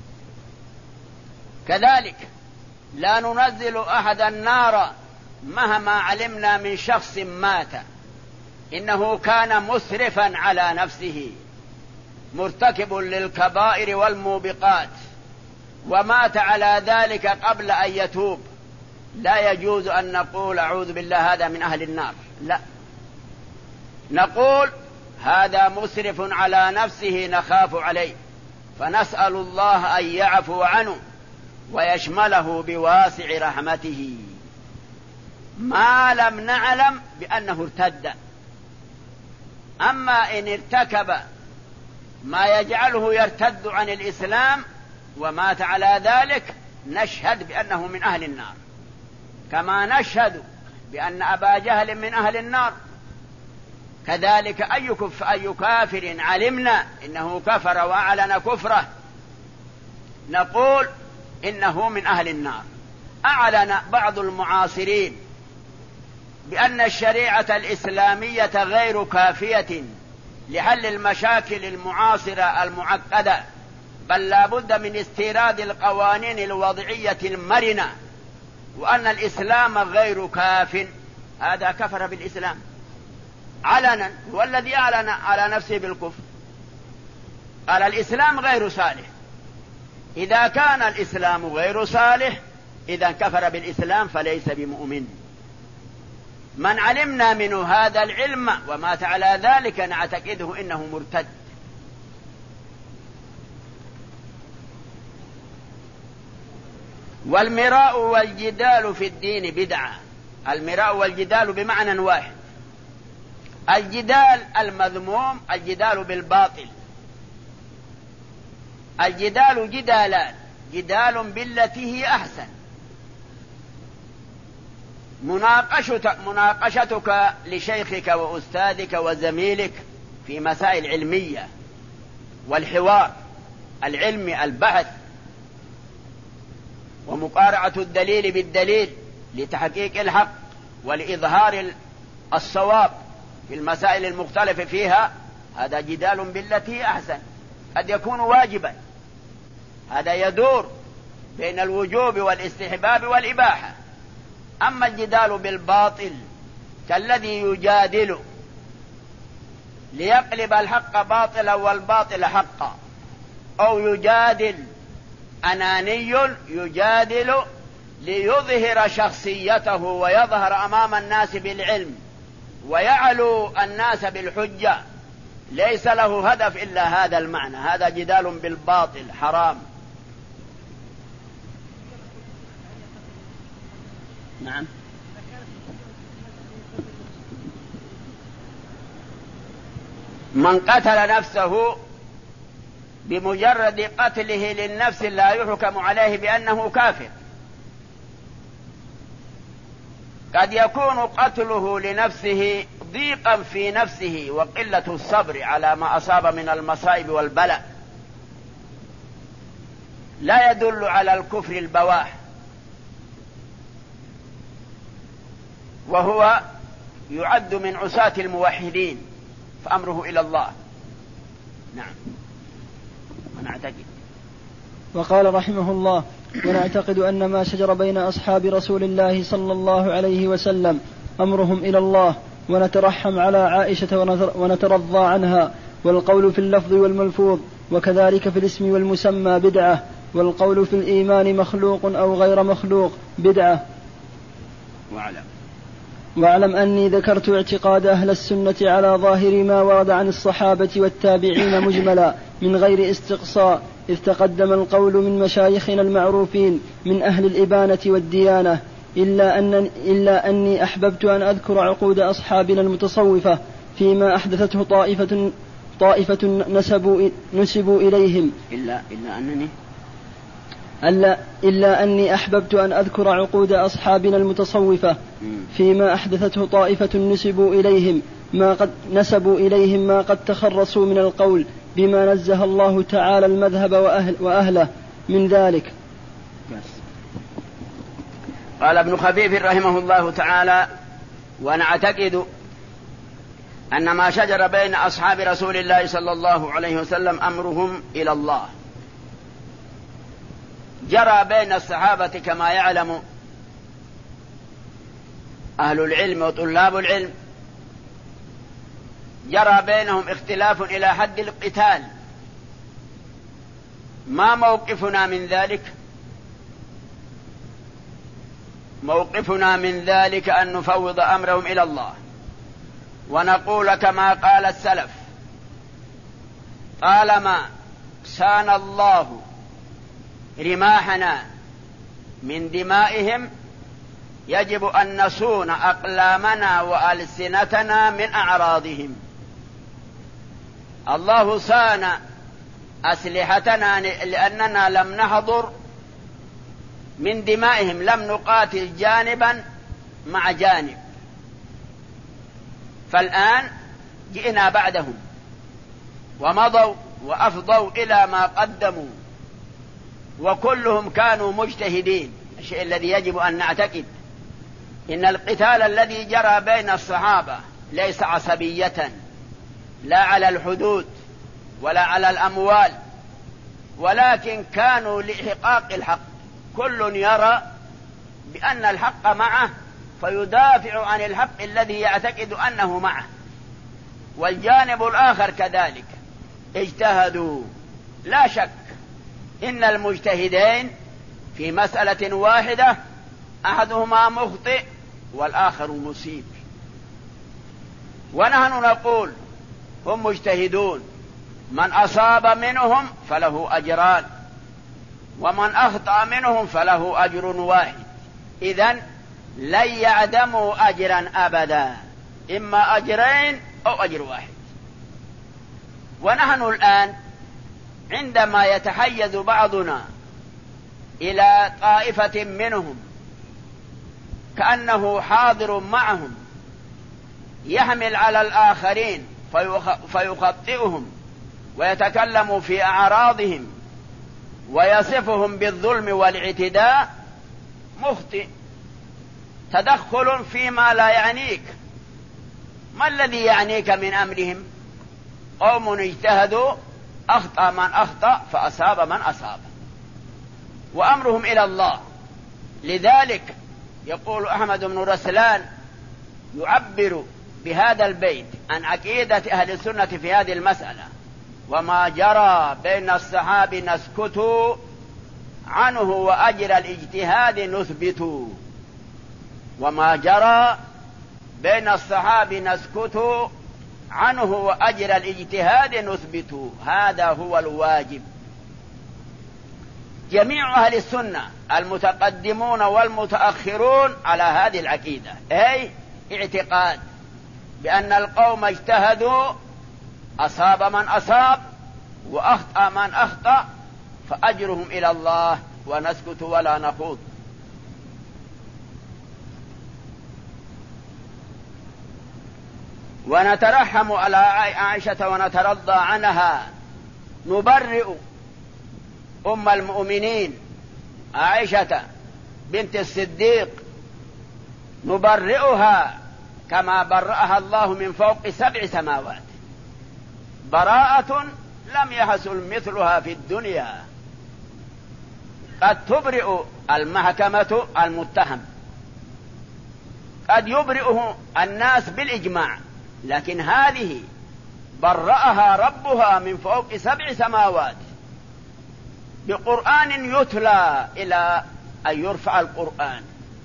Speaker 1: كذلك لا ننزل أحد النار مهما علمنا من شخص مات إنه كان مسرفا على نفسه مرتكب للكبائر والموبقات ومات على ذلك قبل أن يتوب، لا يجوز أن نقول أعوذ بالله هذا من أهل النار، لا، نقول هذا مسرف على نفسه نخاف عليه، فنسأل الله أن يعفو عنه ويشمله بواسع رحمته ما لم نعلم بأنه ارتد. أما إن ارتكب ما يجعله يرتد عن الإسلام ومات على ذلك نشهد بأنه من أهل النار، كما نشهد بأن أبا جهل من أهل النار. كذلك أي كف أي كافر علمنا إنه كفر وأعلن كفره نقول إنه من أهل النار. أعلن بعض المعاصرين بأن الشريعة الإسلامية غير كافية لحل المشاكل المعاصرة المعقدة، بل لا بد من استيراد القوانين الوضعية المرنة، وأن الإسلام غير كاف. هذا كفر بالإسلام علنا، هو الذي أعلن على نفسه بالكفر، قال الإسلام غير صالح. إذا كان الإسلام غير صالح إذا كفر بالإسلام فليس بمؤمن. من علمنا منه هذا العلم ومات على ذلك نعتقده إنه مرتد. والمراء والجدال في الدين بدعة. المراء والجدال بمعنى واحد. الجدال المذموم الجدال بالباطل. الجدال جدالان: جدال بالتي هي أحسن، مناقشتك, مناقشتك لشيخك وأستاذك وزميلك في مسائل علمية، والحوار العلمي البحث، ومقارعة الدليل بالدليل لتحقيق الحق ولإظهار الصواب في المسائل المختلفة فيها، هذا جدال بالتي أحسن، قد يكون واجبا، هذا يدور بين الوجوب والاستحباب والإباحة. أما الجدال بالباطل كالذي يجادل ليقلب الحق باطلا والباطل حقا، أو يجادل أناني يجادل ليظهر شخصيته ويظهر أمام الناس بالعلم ويعلو الناس بالحجة، ليس له هدف إلا هذا المعنى، هذا جدال بالباطل حرام. نعم. من قتل نفسه بمجرد قتله للنفس لا يحكم عليه بأنه كافر. قد يكون قتله لنفسه ضيقا في نفسه وقلة الصبر على ما أصاب من المصائب والبلاء، لا يدل على الكفر البواح، وهو يعد من عصاة الموحدين، فأمره إلى الله. نعم. ونعتقد.
Speaker 2: وقال رحمه الله: ونعتقد أن ما شجر بين أصحاب رسول الله صلى الله عليه وسلم أمرهم إلى الله، ونترحم على عائشة ونترضى عنها، والقول في اللفظ والملفوظ، وكذلك في الاسم والمسمى بدعة، والقول في الإيمان مخلوق أو غير مخلوق بدعة.
Speaker 1: وعلم
Speaker 2: واعلم أني ذكرت اعتقاد أهل السنة على ظاهر ما ورد عن الصحابة والتابعين مجملا من غير استقصاء، إذ تقدم القول من مشايخنا المعروفين من أهل الإبانة والديانة، إلا, أن إلا أني أحببت أن أذكر عقود أصحابنا المتصوفة فيما أحدثته طائفة, طائفة نسبوا, نسبوا إليهم
Speaker 1: إلا, إلا أنني
Speaker 2: ألا إلا أني أحببت أن أذكر عقود أصحابنا المتصوفة فيما أحدثته طائفة نسبوا إليهم ما قد نسبوا إليهم ما قد تخرصوا من القول بما نزه الله تعالى المذهب وأهل وأهله من ذلك.
Speaker 1: قال ابن خفيف رحمه الله تعالى: ونعتقد أن ما شجر بين أصحاب رسول الله صلى الله عليه وسلم أمرهم إلى الله. جرى بين الصحابة كما يعلم أهل العلم وطلاب العلم، جرى بينهم اختلاف إلى حد القتال. ما موقفنا من ذلك؟ موقفنا من ذلك أن نفوض أمرهم إلى الله، ونقول كما قال السلف: طالما سان الله رماحنا من دمائهم يجب أن نصون أقلامنا وألسنتنا من أعراضهم. الله صان أسلحتنا لأننا لم نحضر من دمائهم، لم نقاتل جانبا مع جانب، فالآن جئنا بعدهم ومضوا وأفضوا إلى ما قدموا، وكلهم كانوا مجتهدين. الشيء الذي يجب أن نعتقد إن القتال الذي جرى بين الصحابة ليس عصبية، لا على الحدود ولا على الأموال، ولكن كانوا لإحقاق الحق، كل يرى بأن الحق معه فيدافع عن الحق الذي يعتقد أنه معه، والجانب الآخر كذلك اجتهدوا. لا شك إن المجتهدين في مسألة واحدة أحدهما مخطئ والآخر مصيب، ونحن نقول هم مجتهدون، من أصاب منهم فله أجران، ومن أخطأ منهم فله أجر واحد. إذن لن يعدموا أجرا أبدا، إما أجرين أو أجر واحد. ونحن الآن عندما يتحيز بعضنا إلى طائفة منهم كأنه حاضر معهم يحمل على الآخرين فيخطئهم ويتكلم في أعراضهم ويصفهم بالظلم والاعتداء، مخطئ، تدخل فيما لا يعنيك. ما الذي يعنيك من أمرهم؟ قوم اجتهدوا، أخطأ من أخطأ فأصاب من أصاب. وأمرهم إلى الله. لذلك يقول أحمد بن رسلان يعبر بهذا البيت عن عقيدة أهل السنة في هذه المسألة: وما جرى بين الصحابة نسكت عنه وأجر الاجتهاد نثبت. وما جرى بين الصحابة نسكت عنه وأجر الاجتهاد نثبت. هذا هو الواجب. جميع أهل السنة المتقدمون والمتأخرون على هذه العقيدة، أي اعتقاد بأن القوم اجتهدوا، أصاب من أصاب وأخطأ من أخطأ، فأجرهم إلى الله ونسكت ولا نخوض. ونترحم على عائشة ونترضى عنها، نبرئ أم المؤمنين عائشة بنت الصديق، نبرئها كما برأها الله من فوق سبع سماوات، براءة لم يحصل مثلها في الدنيا. قد تبرئ المحكمة المتهم، قد يبرئه الناس بالإجماع، لكن هذه برأها ربها من فوق سبع سماوات بقرآن يتلى إلى أن يرفع القرآن.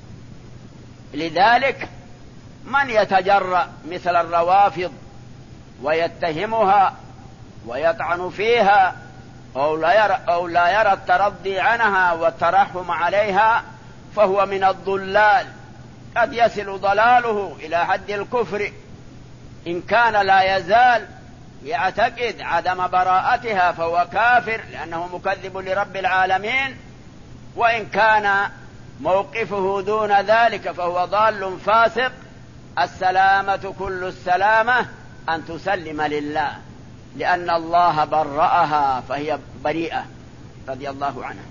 Speaker 1: لذلك من يتجرأ مثل الروافض ويتهمها ويطعن فيها أو لا يرى, أو لا يرى الترضي عنها والترحم عليها فهو من الضلال، قد يصل ضلاله إلى حد الكفر إن كان لا يزال يعتقد عدم براءتها فهو كافر لأنه مكذب لرب العالمين، وإن كان موقفه دون ذلك فهو ضال فاسق. السلامة كل السلامة أن تسلم لله، لأن الله برأها فهي بريئة رضي الله عنها.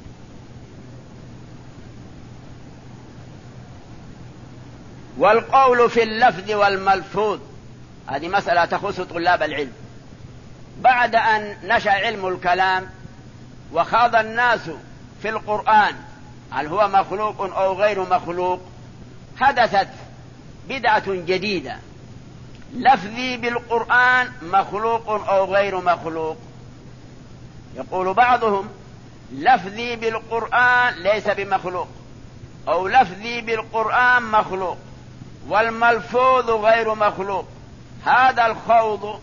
Speaker 1: والقول في اللفظ والملفوظ هذه مسألة تخص طلاب العلم. بعد أن نشأ علم الكلام وخاض الناس في القرآن هل هو مخلوق أو غير مخلوق، حدثت بدعة جديدة: لفظي بالقرآن مخلوق أو غير مخلوق. يقول بعضهم لفظي بالقرآن ليس بمخلوق، أو لفظي بالقرآن مخلوق والملفوظ غير مخلوق. هذا الخوض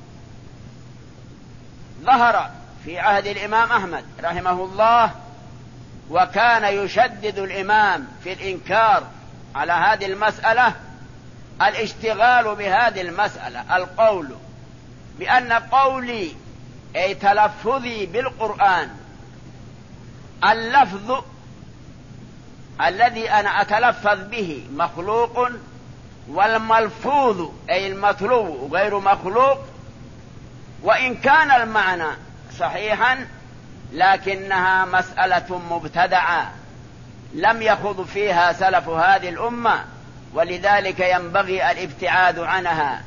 Speaker 1: ظهر في عهد الإمام أحمد رحمه الله، وكان يشدد الإمام في الإنكار على هذه المسألة الاشتغال بهذه المسألة، القول بأن قولي أي تلفظي بالقرآن اللفظ الذي أنا أتلفظ به مخلوق، والملفوظ أي المطلوب غير مخلوق. وإن كان المعنى صحيحا لكنها مسألة مبتدعة لم يخض فيها سلف هذه الأمة، ولذلك ينبغي الابتعاد عنها.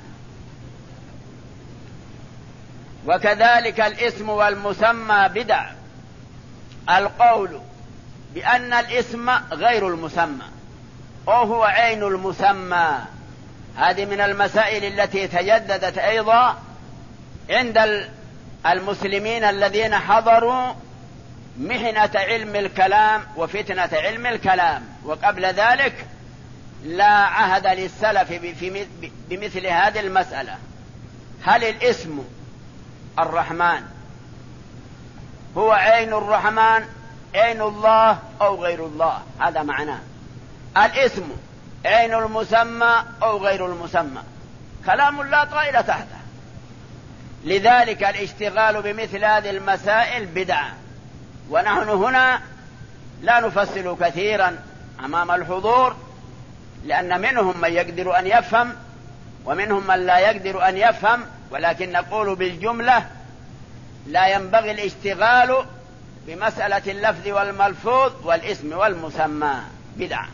Speaker 1: وكذلك الاسم والمسمى بدع. القول بأن الاسم غير المسمى أو هو عين المسمى، هذه من المسائل التي تجددت أيضا عند المسلمين الذين حضروا محنة علم الكلام وفتنة علم الكلام. وقبل ذلك لا عهد للسلف بمثل هذه المسألة: هل الاسم الرحمن هو عين الرحمن، عين الله أو غير الله؟ هذا معناه. الاسم عين المسمى أو غير المسمى، كلام لا طائل تحته. لذلك الاشتغال بمثل هذه المسائل بدعة. ونحن هنا لا نفصل كثيرا أمام الحضور، لأن منهم من يقدر أن يفهم ومنهم من لا يقدر أن يفهم، ولكن نقول بالجملة لا ينبغي الاشتغال بمسألة اللفظ والملفوظ والاسم والمسمى، بدعة.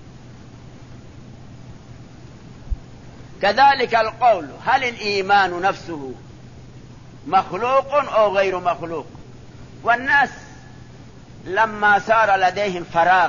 Speaker 1: كذلك القول هل الإيمان نفسه مخلوق أو غير مخلوق؟ والناس لما صار لديهم فراغ،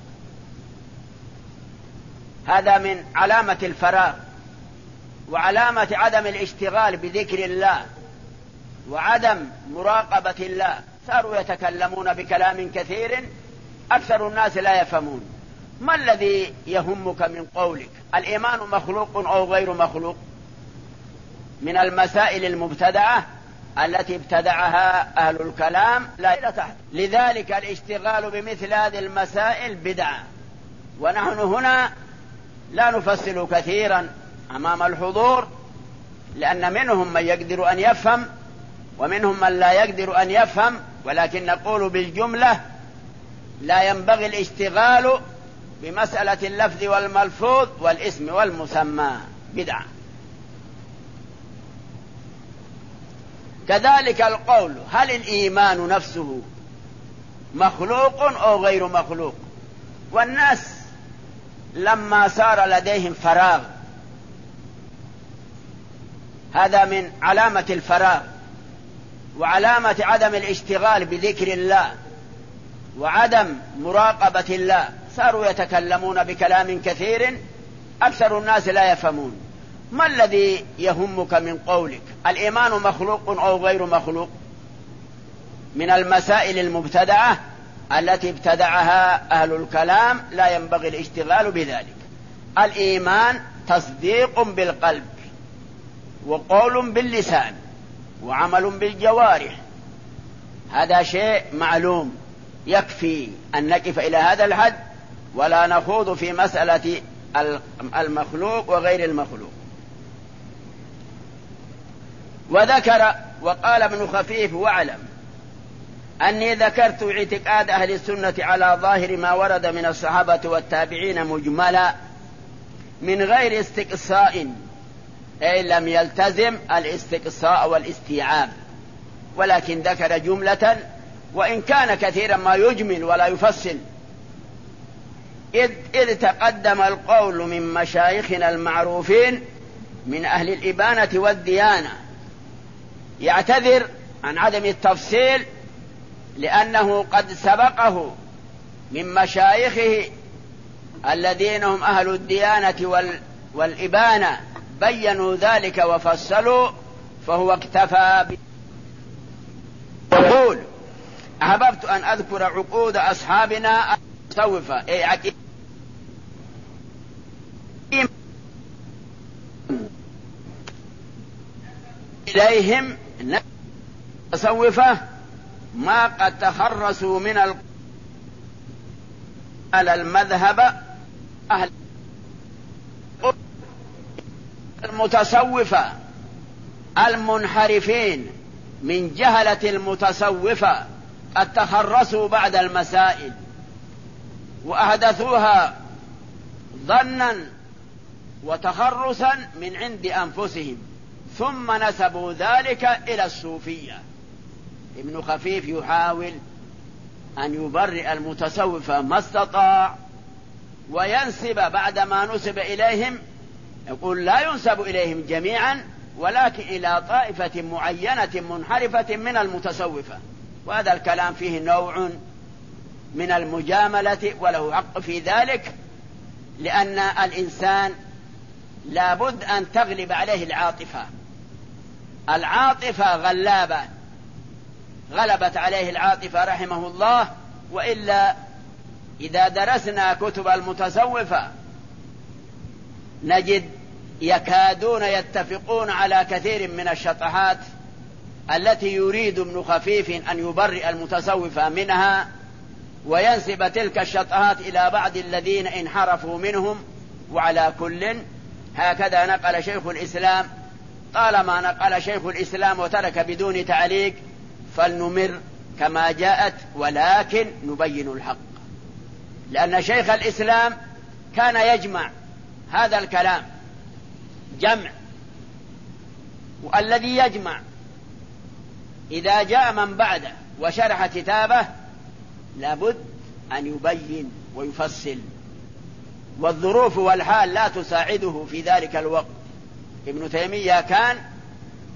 Speaker 1: هذا من علامة الفراغ وعلامة عدم الاشتغال بذكر الله وعدم مراقبة الله، صاروا يتكلمون بكلام كثير أكثر الناس لا يفهمون. ما الذي يهمك من قولك؟ الإيمان مخلوق أو غير مخلوق؟ من المسائل المبتدعة التي ابتدعها أهل الكلام لا إلى تحت. لذلك الاشتغال بمثل هذه المسائل بدعة، ونحن هنا لا نفصل كثيرا أمام الحضور، لأن منهم من يقدر أن يفهم ومنهم من لا يقدر أن يفهم، ولكن نقول بالجملة لا ينبغي الاشتغال بمسألة اللفظ والملفوظ والاسم والمسمى، بدعة. كذلك القول هل الإيمان نفسه مخلوق أو غير مخلوق؟ والناس لما صار لديهم فراغ، هذا من علامة الفراغ وعلامة عدم الاشتغال بذكر الله وعدم مراقبة الله، صاروا يتكلمون بكلام كثير أكثر الناس لا يفهمون. ما الذي يهمك من قولك؟ الإيمان مخلوق أو غير مخلوق؟ من المسائل المبتدعة التي ابتدعها أهل الكلام لا ينبغي الاشتغال بذلك. الإيمان تصديق بالقلب وقول باللسان وعمل بالجوارح، هذا شيء معلوم، يكفي أن نقف إلى هذا الحد ولا نخوض في مسألة المخلوق وغير المخلوق. وذكر وقال ابن خفيف: واعلم أني ذكرت اعتقاد أهل السنة على ظاهر ما ورد من الصحابة والتابعين مجملا من غير استقصاء، أي لم يلتزم الاستقصاء والاستيعاب، ولكن ذكر جملة، وإن كان كثيرا ما يجمل ولا يفصل، إذ, إذ تقدم القول من مشايخنا المعروفين من أهل الإبانة والديانة. يعتذر عن عدم التفصيل لأنه قد سبقه من مشايخه الذين هم أهل الديانة والإبانة بيّنوا ذلك وفصلوا، فهو اكتفى ب... يقول: أحببت أن أذكر عقود أصحابنا المتصوفة، أي عقيدة إليهم المتصوفة ما قد تخرسوا من ال... على المذهب أهل المتصوفة المنحرفين من جهلة المتصوفة قد تخرسوا بعد المسائل وأحدثوها ظنا وتخرسا من عند أنفسهم، ثم نسبوا ذلك إلى الصوفية. ابن خفيف يحاول أن يبرئ المتصوفة ما استطاع وينسب بعد ما نسب إليهم، يقول لا ينسب إليهم جميعا ولكن إلى طائفة معينة منحرفة من المتصوفة، وهذا الكلام فيه نوع من المجاملة وله حق في ذلك، لأن الإنسان لابد أن تغلب عليه العاطفة. العاطفة غلابة، غلبت عليه العاطفة رحمه الله، وإلا إذا درسنا كتب المتصوفة نجد يكادون يتفقون على كثير من الشطحات التي يريد ابن خفيف أن يبرئ المتصوفة منها وينسب تلك الشطحات إلى بعض الذين انحرفوا منهم. وعلى كل هكذا نقل شيخ الإسلام، طالما نقل شيخ الإسلام وترك بدون تعليق فلنمر كما جاءت، ولكن نبين الحق، لأن شيخ الإسلام كان يجمع هذا الكلام جمع، والذي يجمع إذا جاء من بعده وشرح كتابه لابد أن يبين ويفصل، والظروف والحال لا تساعده في ذلك الوقت. ابن تيمية كان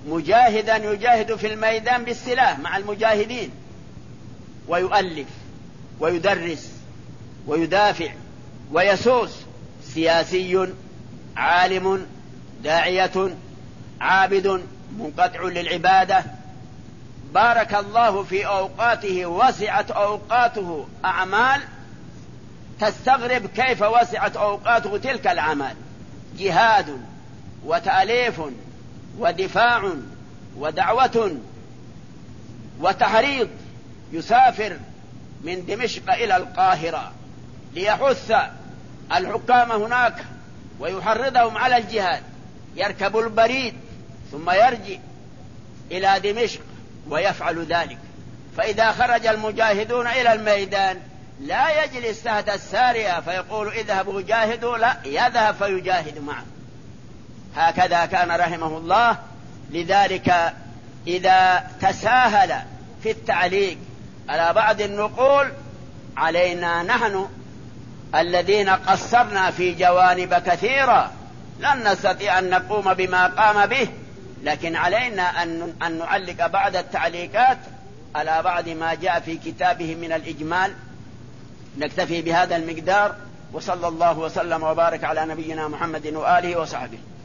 Speaker 1: مجاهدا يجاهد في الميدان بالسلاح مع المجاهدين ويؤلف، ويدرس ويدافع ويسوس، سياسي عالم داعية عابد منقطع للعبادة، بارك الله في أوقاته، وسعت أوقاته أعمال تستغرب كيف وسعت أوقاته تلك الأعمال، جهاد وتأليف ودفاع ودعوة وتحريض، يسافر من دمشق إلى القاهرة ليحث الحكام هناك ويحرضهم على الجهاد، يركب البريد ثم يرجع إلى دمشق ويفعل ذلك. فإذا خرج المجاهدون إلى الميدان لا يجلس تحت السارية فيقول اذهبوا جاهدوا، لا، يذهب فيجاهد معه. هكذا كان رحمه الله. لذلك إذا تساهل في التعليق على بعض النقول علينا نحن الذين قصرنا في جوانب كثيرة لن نستطيع أن نقوم بما قام به، لكن علينا أن نعلق بعض التعليقات على بعض ما جاء في كتابه من الإجمال. نكتفي بهذا المقدار، وصلى الله وسلم وبارك على نبينا محمد وآله وصحبه.